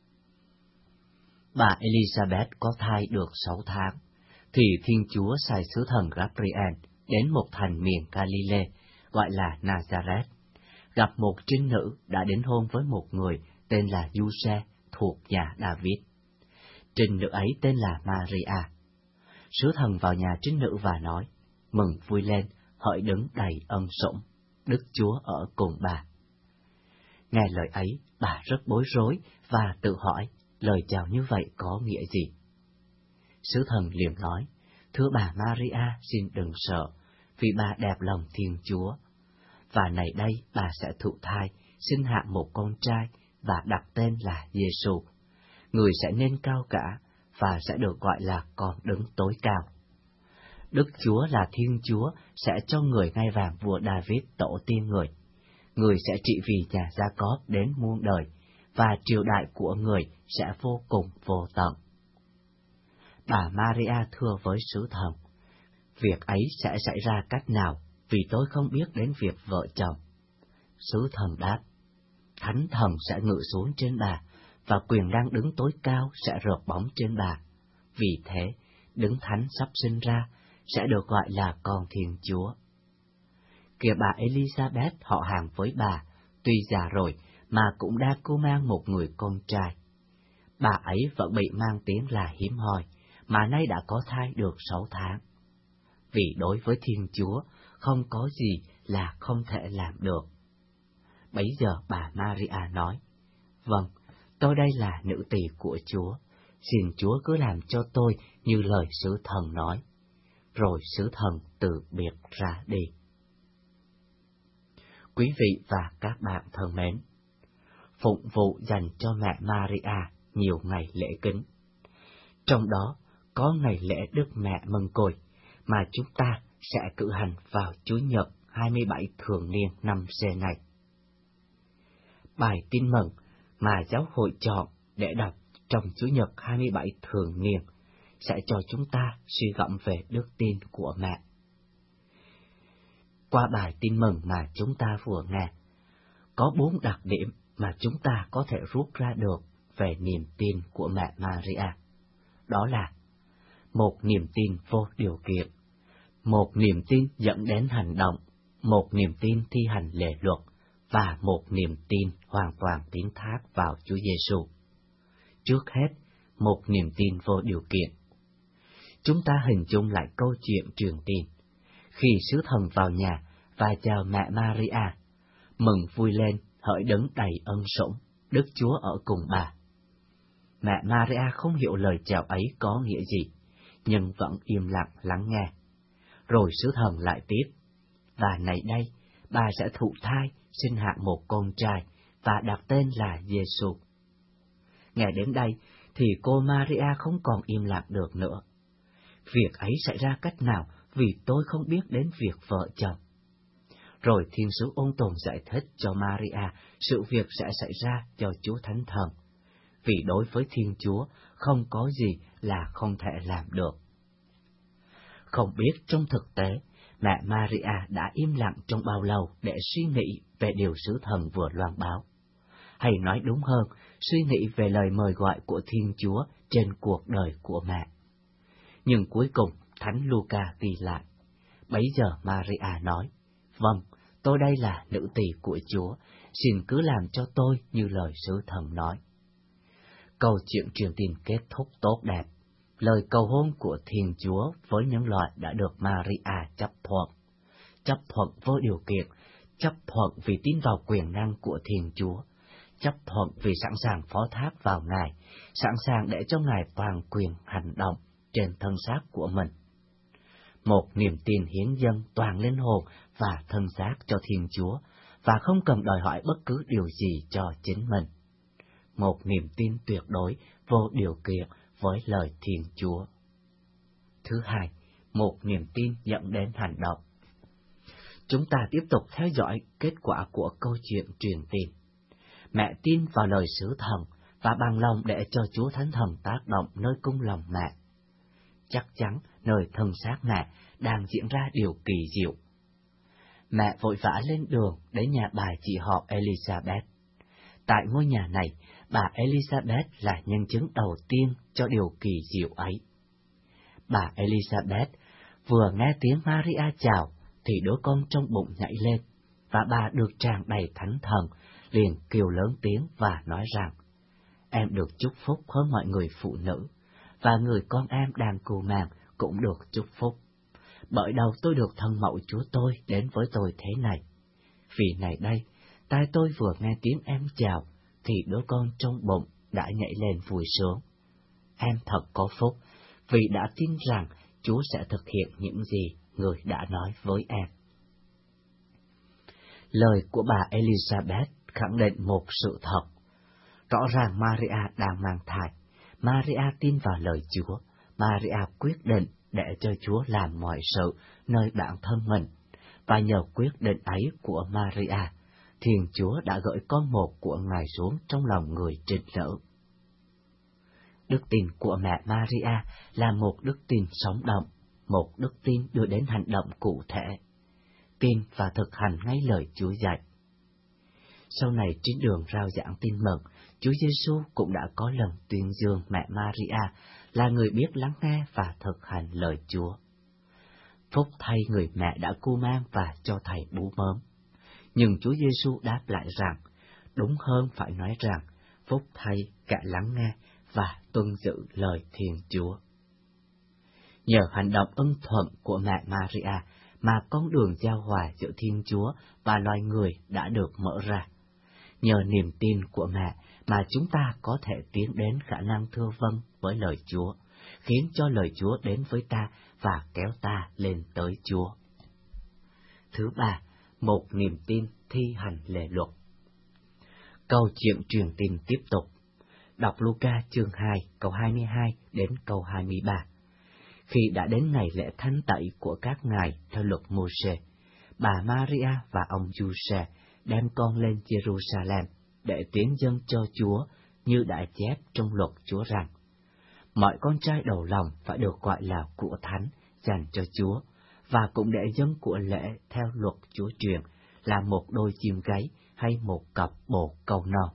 Bà Elizabeth có thai được 6 tháng, thì Thiên Chúa sai sứ thần Gabriel đến một thành miền Galilee, gọi là Nazareth, gặp một trinh nữ đã đính hôn với một người tên là Giuse thuộc nhà David. Trinh nữ ấy tên là Maria. Sứ thần vào nhà trinh nữ và nói: Mừng vui lên, hỡi đấng đầy ân sủng, Đức Chúa ở cùng bà. Nghe lời ấy, bà rất bối rối và tự hỏi lời chào như vậy có nghĩa gì. Sứ thần liền nói: Thưa bà Maria, xin đừng sợ, vì bà đẹp lòng Thiên Chúa. Và này đây bà sẽ thụ thai, sinh hạ một con trai và đặt tên là Giêsu. Người sẽ nên cao cả và sẽ được gọi là con đấng tối cao. Đức Chúa là Thiên Chúa sẽ cho người ngai vàng vua David tổ tiên người. Người sẽ trị vì nhà Gia-cóp đến muôn đời, và triều đại của người sẽ vô cùng vô tận. Bà Maria thưa với sứ thần: Việc ấy sẽ xảy ra cách nào, vì tôi không biết đến việc vợ chồng. Sứ thần đáp: Thánh thần sẽ ngự xuống trên bà, và quyền năng đứng tối cao sẽ rợp bóng trên bà. Vì thế, đấng thánh sắp sinh ra sẽ được gọi là con Thiên Chúa. Kìa bà Elizabeth họ hàng với bà, tuy già rồi mà cũng đã cưu mang một người con trai. Bà ấy vẫn bị mang tiếng là hiếm hoi, mà nay đã có thai được 6 tháng. Vì đối với Thiên Chúa, không có gì là không thể làm được. Bấy giờ bà Maria nói: Vâng, tôi đây là nữ tỳ của Chúa, xin Chúa cứ làm cho tôi như lời sứ thần nói. Rồi sứ thần từ biệt ra đi. Quý vị và các bạn thân mến, phụng vụ dành cho mẹ Maria nhiều ngày lễ kính. Trong đó có ngày lễ Đức Mẹ Mân Côi mà chúng ta sẽ cử hành vào Chủ nhật 27 thường niên năm C này. Bài tin mừng mà giáo hội chọn để đọc trong Chủ nhật 27 thường niên sẽ cho chúng ta suy gẫm về đức tin của mẹ. Qua bài tin mừng mà chúng ta vừa nghe, có 4 đặc điểm mà chúng ta có thể rút ra được về niềm tin của mẹ Maria. Đó là: một niềm tin vô điều kiện, một niềm tin dẫn đến hành động, một niềm tin thi hành lề luật, và một niềm tin hoàn toàn tín thác vào Chúa Giêsu. Trước hết, một niềm tin vô điều kiện. Chúng ta hình dung lại câu chuyện truyền tin. Khi sứ thần vào nhà và chào mẹ Maria: Mừng vui lên, hỡi đấng đầy ân sủng, Đức Chúa ở cùng bà. Mẹ Maria không hiểu lời chào ấy có nghĩa gì, nhưng vẫn im lặng lắng nghe. Rồi sứ thần lại tiếp: Và này đây, bà sẽ thụ thai, sinh hạ một con trai, và đặt tên là Giêsu. Nghe đến đây, thì cô Maria không còn im lặng được nữa. Việc ấy xảy ra cách nào, vì tôi không biết đến việc vợ chồng. Rồi Thiên sứ ôn tồn giải thích cho Maria sự việc sẽ xảy ra cho Chúa Thánh Thần. Vì đối với Thiên Chúa, không có gì là không thể làm được. Không biết trong thực tế, mẹ Maria đã im lặng trong bao lâu để suy nghĩ về điều sứ thần vừa loan báo. Hay nói đúng hơn, suy nghĩ về lời mời gọi của Thiên Chúa trên cuộc đời của mẹ. Nhưng cuối cùng, Thánh Luca ghi lại: Bấy giờ Maria nói: Vâng, tôi đây là nữ tỳ của Chúa, xin cứ làm cho tôi như lời sứ thần nói. Câu chuyện truyền tin kết thúc tốt đẹp. Lời cầu hôn của Thiên Chúa với những loại đã được Maria chấp thuận vô điều kiện, chấp thuận vì tin vào quyền năng của Thiên Chúa, chấp thuận vì sẵn sàng phó thác vào Ngài, sẵn sàng để cho Ngài toàn quyền hành động trên thân xác của mình. Một niềm tin hiến dâng toàn linh hồn và thân xác cho Thiên Chúa, và không cần đòi hỏi bất cứ điều gì cho chính mình. Một niềm tin tuyệt đối, vô điều kiện với lời Thiên Chúa. Thứ hai, một niềm tin dẫn đến hành động. Chúng ta tiếp tục theo dõi kết quả của câu chuyện truyền tin. Mẹ tin vào lời sứ thần và bằng lòng để cho Chúa Thánh Thần tác động nơi cung lòng mẹ. Chắc chắn nơi thân xác mẹ đang diễn ra điều kỳ diệu. Mẹ vội vã lên đường đến nhà bà chị họ Elizabeth. Tại ngôi nhà này, bà Elizabeth là nhân chứng đầu tiên cho điều kỳ diệu ấy. Bà Elizabeth vừa nghe tiếng Maria chào thì đứa con trong bụng nhảy lên, và bà được tràn đầy thánh thần, liền kêu lớn tiếng và nói rằng: Em được chúc phúc hơn mọi người phụ nữ, và người con em đang cưu mang cũng được chúc phúc. Bởi đâu tôi được thân mẫu Chúa tôi đến với tôi thế này. Vì này đây, tai tôi vừa nghe tiếng em chào, thì đứa con trong bụng đã nhảy lên vui sướng. Em thật có phúc, vì đã tin rằng Chúa sẽ thực hiện những gì người đã nói với em. Lời của bà Elizabeth khẳng định một sự thật. Rõ ràng Maria đang mang thai. Maria tin vào lời Chúa. Maria quyết định để cho Chúa làm mọi sự nơi bản thân mình. Và nhờ quyết định ấy của Maria, Thiên Chúa đã gửi con một của Ngài xuống trong lòng người trinh nữ. Đức tin của mẹ Maria là một đức tin sống động, một đức tin đưa đến hành động cụ thể. Tin và thực hành ngay lời Chúa dạy. Sau này trên đường rao giảng tin mừng, Chúa Giêsu cũng đã có lần tuyên dương mẹ Maria là người biết lắng nghe và thực hành lời Chúa. Phúc thay người mẹ đã cưu mang và cho thầy bú mớm. Nhưng Chúa Giêsu đáp lại rằng, đúng hơn phải nói rằng, phúc thay cả lắng nghe và tuân giữ lời Thiên Chúa. Nhờ hành động ân thuận của mẹ Maria mà con đường giao hòa giữa Thiên Chúa và loài người đã được mở ra. Nhờ niềm tin của mẹ mà chúng ta có thể tiến đến khả năng thưa vâng với lời Chúa, khiến cho lời Chúa đến với ta và kéo ta lên tới Chúa. Thứ ba, một niềm tin thi hành lề luật. Câu chuyện truyền tin tiếp tục. Đọc Luca chương 2, câu 22 đến câu 23. Khi đã đến ngày lễ thánh tẩy của các ngài theo luật Mô-sê, bà Maria và ông Giuse đem con lên Jerusalem để tiến dâng cho Chúa như đã chép trong luật Chúa rằng: mọi con trai đầu lòng phải được gọi là của thánh dành cho Chúa, và cũng để dâng của lễ theo luật Chúa truyền là một đôi chim gáy hay một cặp bồ câu non.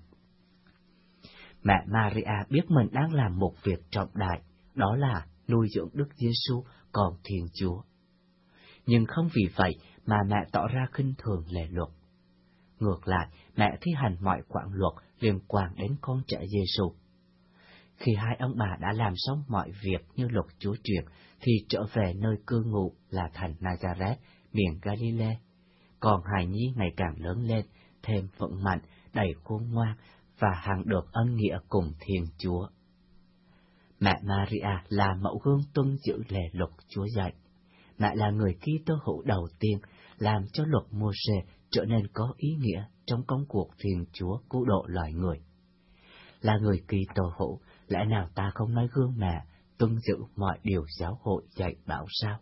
Mẹ Maria biết mình đang làm một việc trọng đại, đó là nuôi dưỡng Đức Giêsu con Thiên Chúa. Nhưng không vì vậy mà mẹ tỏ ra khinh thường lề luật. Ngược lại, mẹ thi hành mọi quản luật liên quan đến con trẻ Giêsu. Khi hai ông bà đã làm xong mọi việc như luật Chúa truyền, thì trở về nơi cư ngụ là thành Nazareth, miền Galilee. Còn hài nhi ngày càng lớn lên, thêm vững mạnh, đầy khôn ngoan và hằng được ân nghĩa cùng Thiên Chúa. Mẹ Maria là mẫu gương tuân giữ lề luật Chúa dạy. Mẹ là người Kitô hữu đầu tiên làm cho luật Mô-sê trở nên có ý nghĩa trong công cuộc Thiên Chúa cứu độ loài người. Là người Kitô hữu, lẽ nào ta không nói gương mẹ tuân giữ mọi điều giáo hội dạy bảo sao?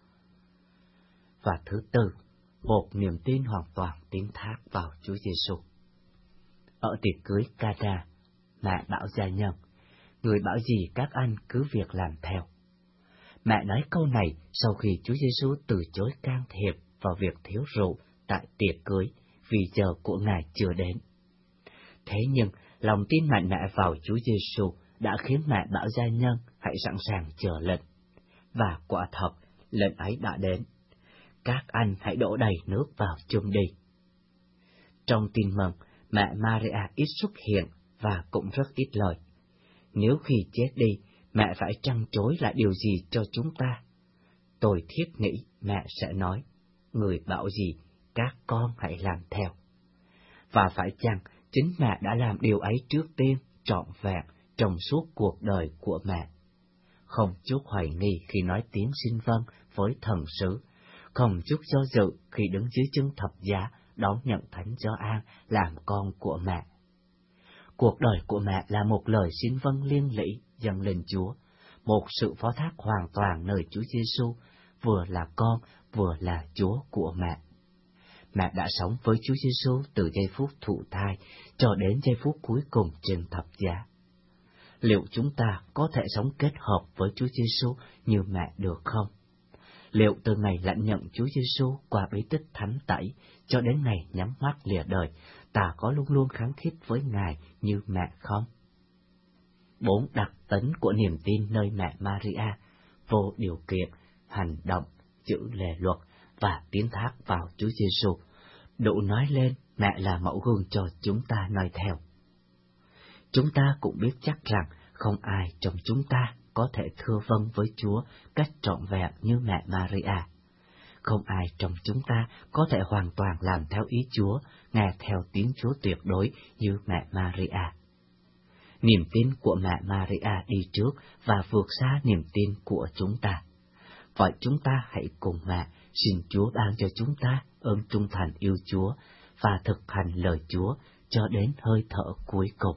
Và thứ tư, một niềm tin hoàn toàn tín thác vào Chúa Giêsu. Ở tiệc cưới Cana, mẹ bảo gia nhân: người bảo gì các anh cứ việc làm theo. Mẹ nói câu này sau khi Chúa Giêsu từ chối can thiệp vào việc thiếu rượu tại tiệc cưới vì giờ của Ngài chưa đến. Thế nhưng, lòng tin mạnh mẽ vào Chúa Giêsu đã khiến mẹ bảo gia nhân hãy sẵn sàng chờ lệnh. Và quả thật, lệnh ấy đã đến. Các anh hãy đổ đầy nước vào chung đi. Trong tin mừng, mẹ Maria ít xuất hiện và cũng rất ít lời. Nếu khi chết đi, mẹ phải trăn trối lại điều gì cho chúng ta? Tôi thiết nghĩ mẹ sẽ nói: người bảo gì, các con hãy làm theo. Và phải chăng chính mẹ đã làm điều ấy trước tiên, trọn vẹn, trong suốt cuộc đời của mẹ? Không chút hoài nghi khi nói tiếng xin vâng với thần sứ, không chút do dự khi đứng dưới chân thập giá đón nhận Thánh Gioan làm con của mẹ. Cuộc đời của mẹ là một lời xin vâng liêm lĩ dâng lên Chúa, một sự phó thác hoàn toàn nơi Chúa Giêsu, vừa là con, vừa là Chúa của mẹ. Mẹ đã sống với Chúa Giêsu từ giây phút thụ thai cho đến giây phút cuối cùng trên thập giá. Liệu chúng ta có thể sống kết hợp với Chúa Giêsu như mẹ được không? Liệu từ ngày lãnh nhận Chúa Giêsu qua bí tích thánh tẩy cho đến ngày nhắm mắt lìa đời, ta có luôn luôn khăng khít với Ngài như mẹ không? 4. Đặc tính của niềm tin nơi mẹ Maria: vô điều kiện, hành động, giữ lề luật và tín thác vào Chúa Giêsu, đủ nói lên mẹ là mẫu gương cho chúng ta noi theo. Chúng ta cũng biết chắc rằng không ai trong chúng ta có thể thưa vâng với Chúa cách trọn vẹn như mẹ Maria. Không ai trong chúng ta có thể hoàn toàn làm theo ý Chúa, nghe theo tiếng Chúa tuyệt đối như mẹ Maria. Niềm tin của mẹ Maria đi trước và vượt xa niềm tin của chúng ta. Vậy chúng ta hãy cùng mẹ xin Chúa ban cho chúng ta ơn trung thành yêu Chúa và thực hành lời Chúa cho đến hơi thở cuối cùng.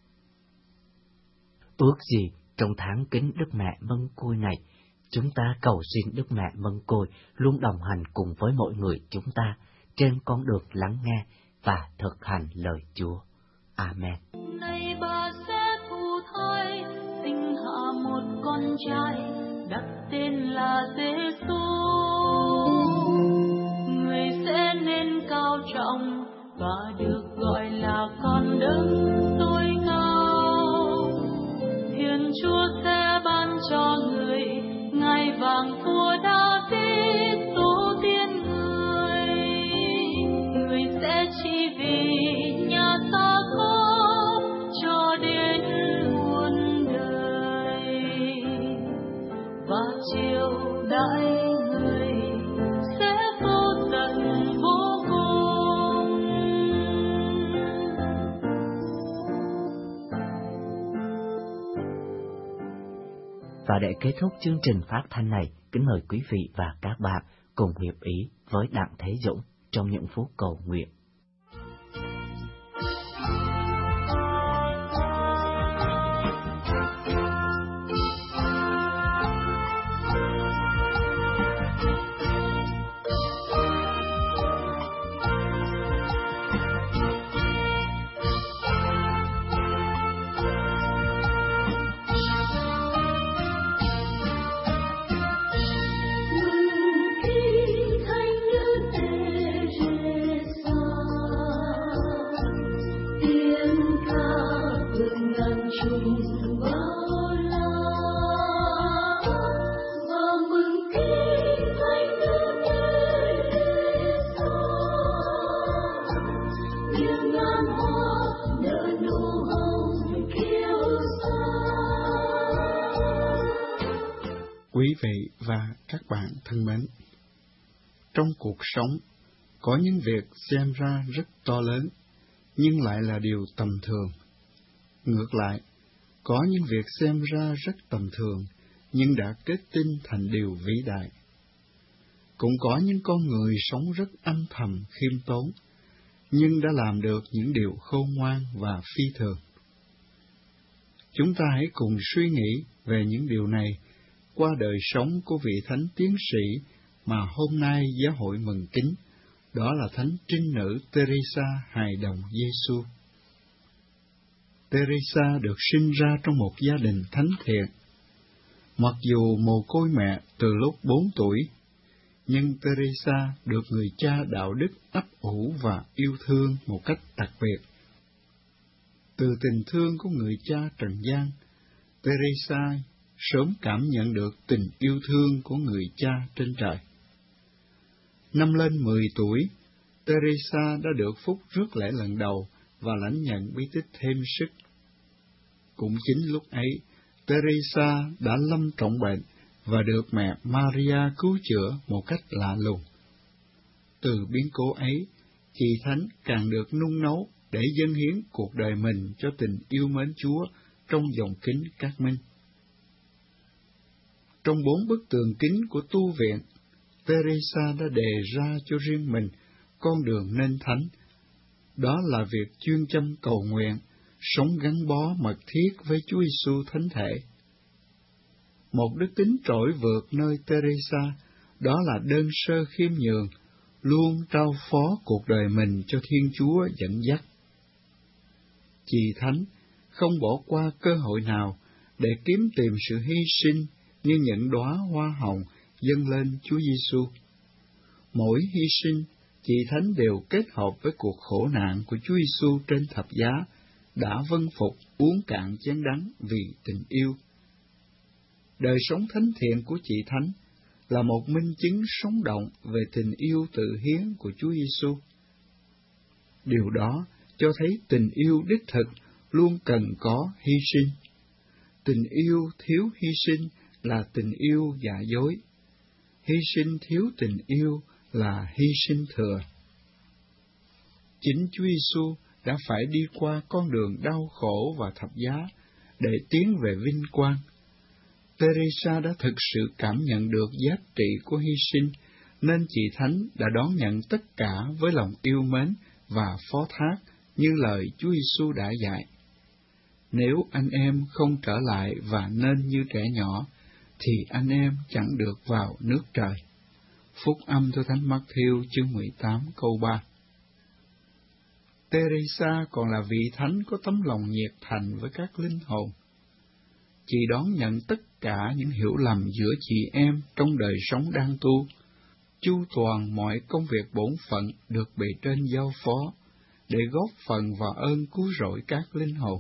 Ước gì trong tháng kính Đức Mẹ Mân Côi này, chúng ta cầu xin Đức Mẹ Mân Côi luôn đồng hành cùng với mọi người chúng ta trên con đường lắng nghe và thực hành lời Chúa. Amen. Này bà sẽ thụ thai, sinh hạ một con trai, đặt tên là Giêsu. Người sẽ nên cao trọng và được gọi là con Đấng tối cao. Thiên Chúa sẽ ban cho người ngai vàng của David tổ tiên người. Người sẽ trị vì nhà ta có cho đến muôn đời, và triều đại người sẽ vô tận vô cùng. Và để kết thúc chương trình phát thanh này, kính mời quý vị và các bạn cùng hiệp ý với Đặng Thế Dũng trong những phút cầu nguyện. Quý vị và các bạn thân mến, trong cuộc sống có những việc xem ra rất to lớn nhưng lại là điều tầm thường. Ngược lại, có những việc xem ra rất tầm thường nhưng đã kết tinh thành điều vĩ đại. Cũng có những con người sống rất âm thầm khiêm tốn nhưng đã làm được những điều khôn ngoan và phi thường. Chúng ta hãy cùng suy nghĩ về những điều này qua đời sống của vị thánh tiến sĩ mà hôm nay giáo hội mừng kính, đó là thánh trinh nữ Teresa hài đồng Giêsu. Teresa được sinh ra trong một gia đình thánh thiện. Mặc dù mồ côi mẹ từ lúc 4 tuổi, nhưng Teresa được người cha đạo đức ấp ủ và yêu thương một cách đặc biệt. Từ tình thương của người cha trần gian, Teresa sớm cảm nhận được tình yêu thương của người cha trên trời. Năm lên 10 tuổi, Teresa đã được phúc rước lễ lần đầu và lãnh nhận bí tích thêm sức. Cũng chính lúc ấy, Teresa đã lâm trọng bệnh và được mẹ Maria cứu chữa một cách lạ lùng. Từ biến cố ấy, chị Thánh càng được nung nấu để dâng hiến cuộc đời mình cho tình yêu mến Chúa trong dòng kính các minh. Trong 4 bức tường kính của tu viện, Teresa đã đề ra cho riêng mình con đường nên thánh. Đó là việc chuyên chăm cầu nguyện, sống gắn bó mật thiết với Chúa Giêsu thánh thể. Một đức tính trỗi vượt nơi Teresa, đó là đơn sơ khiêm nhường, luôn trao phó cuộc đời mình cho Thiên Chúa dẫn dắt. Chị Thánh không bỏ qua cơ hội nào để kiếm tìm sự hy sinh như những đóa hoa hồng dâng lên Chúa Giêsu. Mỗi hy sinh, chị thánh đều kết hợp với cuộc khổ nạn của Chúa Giêsu trên thập giá, đã vâng phục uống cạn chén đắng vì tình yêu. Đời sống thánh thiện của chị thánh là một minh chứng sống động về tình yêu tự hiến của Chúa Giêsu. Điều đó cho thấy tình yêu đích thực luôn cần có hy sinh. Tình yêu thiếu hy sinh là tình yêu giả dối. Hy sinh thiếu tình yêu là hy sinh thừa. Chính Chúa Giêsu đã phải đi qua con đường đau khổ và thập giá để tiến về vinh quang. Teresa đã thực sự cảm nhận được giá trị của hy sinh, nên chị thánh đã đón nhận tất cả với lòng yêu mến và phó thác như lời Chúa Giêsu đã dạy. Nếu anh em không trở lại và nên như trẻ nhỏ, thì anh em chẳng được vào nước trời. Phúc âm theo Thánh Mác-thiêu chương 18 câu 3. Teresa còn là vị thánh có tấm lòng nhiệt thành với các linh hồn. Chị đón nhận tất cả những hiểu lầm giữa chị em trong đời sống đang tu, chu toàn mọi công việc bổn phận được bề trên giao phó, để góp phần vào ơn cứu rỗi các linh hồn.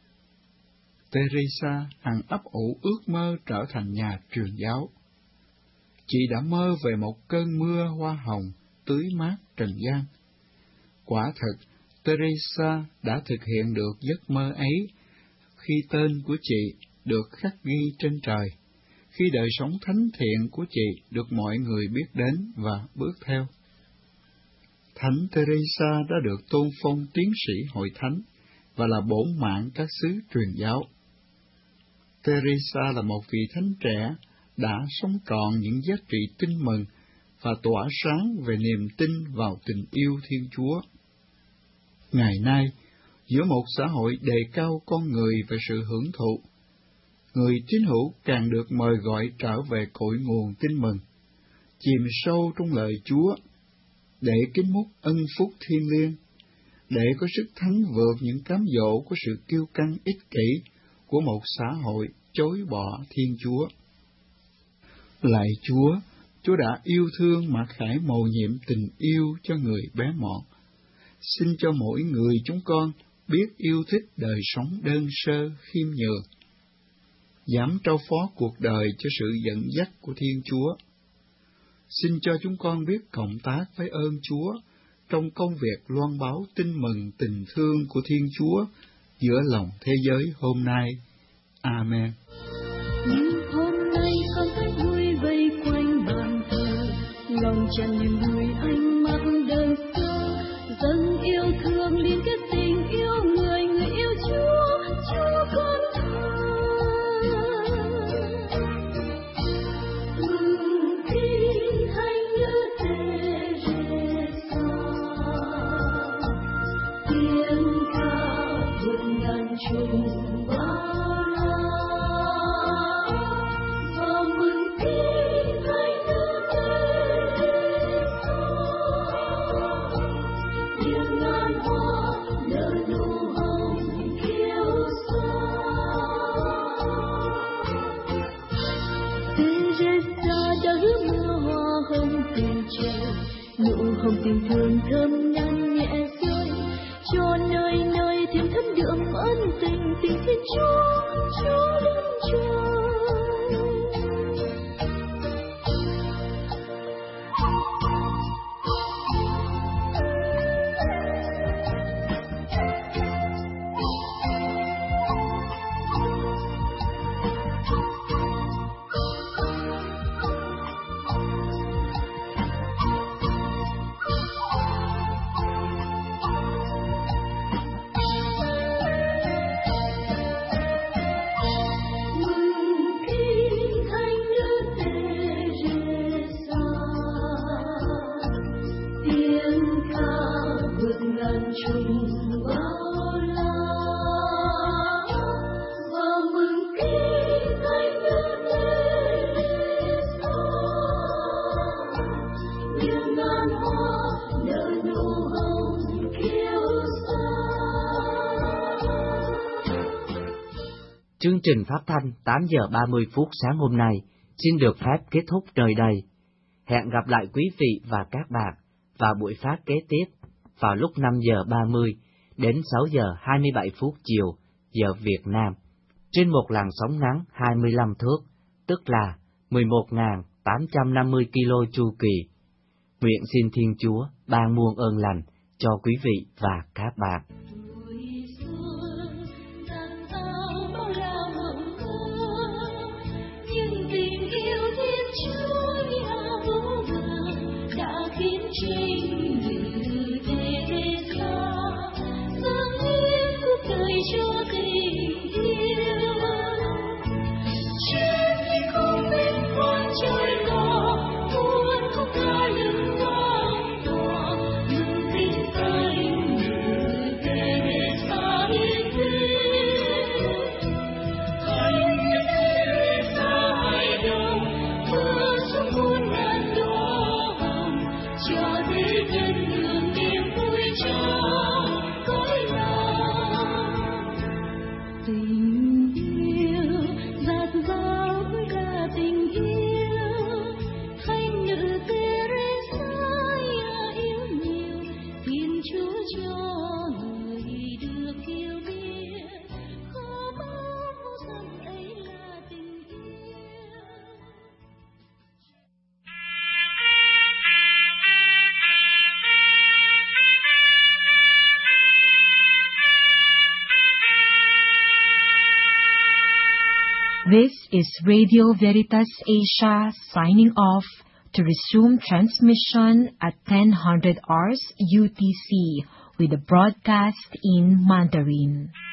Teresa hằng ấp ủ ước mơ trở thành nhà truyền giáo. Chị đã mơ về một cơn mưa hoa hồng tưới mát trần gian. Quả thật, Teresa đã thực hiện được giấc mơ ấy khi tên của chị được khắc ghi trên trời, khi đời sống thánh thiện của chị được mọi người biết đến và bước theo. Thánh Teresa đã được tôn phong tiến sĩ hội thánh và là bổn mạng các xứ truyền giáo. Teresa là một vị thánh trẻ đã sống trọn những giá trị tin mừng và tỏa sáng về niềm tin vào tình yêu Thiên Chúa. Ngày nay, giữa một xã hội đề cao con người và sự hưởng thụ, người tín hữu càng được mời gọi trở về cội nguồn tin mừng, chìm sâu trong lời Chúa, để kính múc ân phúc thiêng liêng, để có sức thắng vượt những cám dỗ của sự kiêu căng ích kỷ của một xã hội chối bỏ Thiên Chúa. Lạy Chúa, Chúa đã yêu thương mà khải mầu nhiệm tình yêu cho người bé mọn. Xin cho mỗi người chúng con biết yêu thích đời sống đơn sơ khiêm nhường, dám trao phó cuộc đời cho sự dẫn dắt của Thiên Chúa. Xin cho chúng con biết cộng tác với ơn Chúa trong công việc loan báo tin mừng tình thương của Thiên Chúa giữa lòng thế giới hôm nay. Amen. Nhưng hôm nay con thấy vui vây quanh bàn thờ, lòng tràn niềm vui ánh mắt đơn sơ, dâng yêu thương liên kết tình yêu người yêu Chúa, Chúa con thờ. Tin thánh nữ Teresa, tiếng ca vượt ngàn trùng bao la. Nụ hồng tình thương thơm năn nhẹ rơi, cho nơi nơi thêm thấm đượm ân tình tình Thiên Chúa, Chúa đến trời. Chương trình phát thanh 8 giờ 30 phút sáng hôm nay xin được phép kết thúc nơi đây. Hẹn gặp lại quý vị và các bạn vào buổi phát kế tiếp vào lúc 5 giờ 30 đến 6 giờ 27 phút chiều giờ Việt Nam trên một làn sóng ngắn 25 thước, tức là 11.850 km chu kỳ. Nguyện xin Thiên Chúa ban muôn ơn lành cho quý vị và các bạn. This is Radio Veritas Asia signing off to resume transmission at 1000 hours UTC with the broadcast in Mandarin.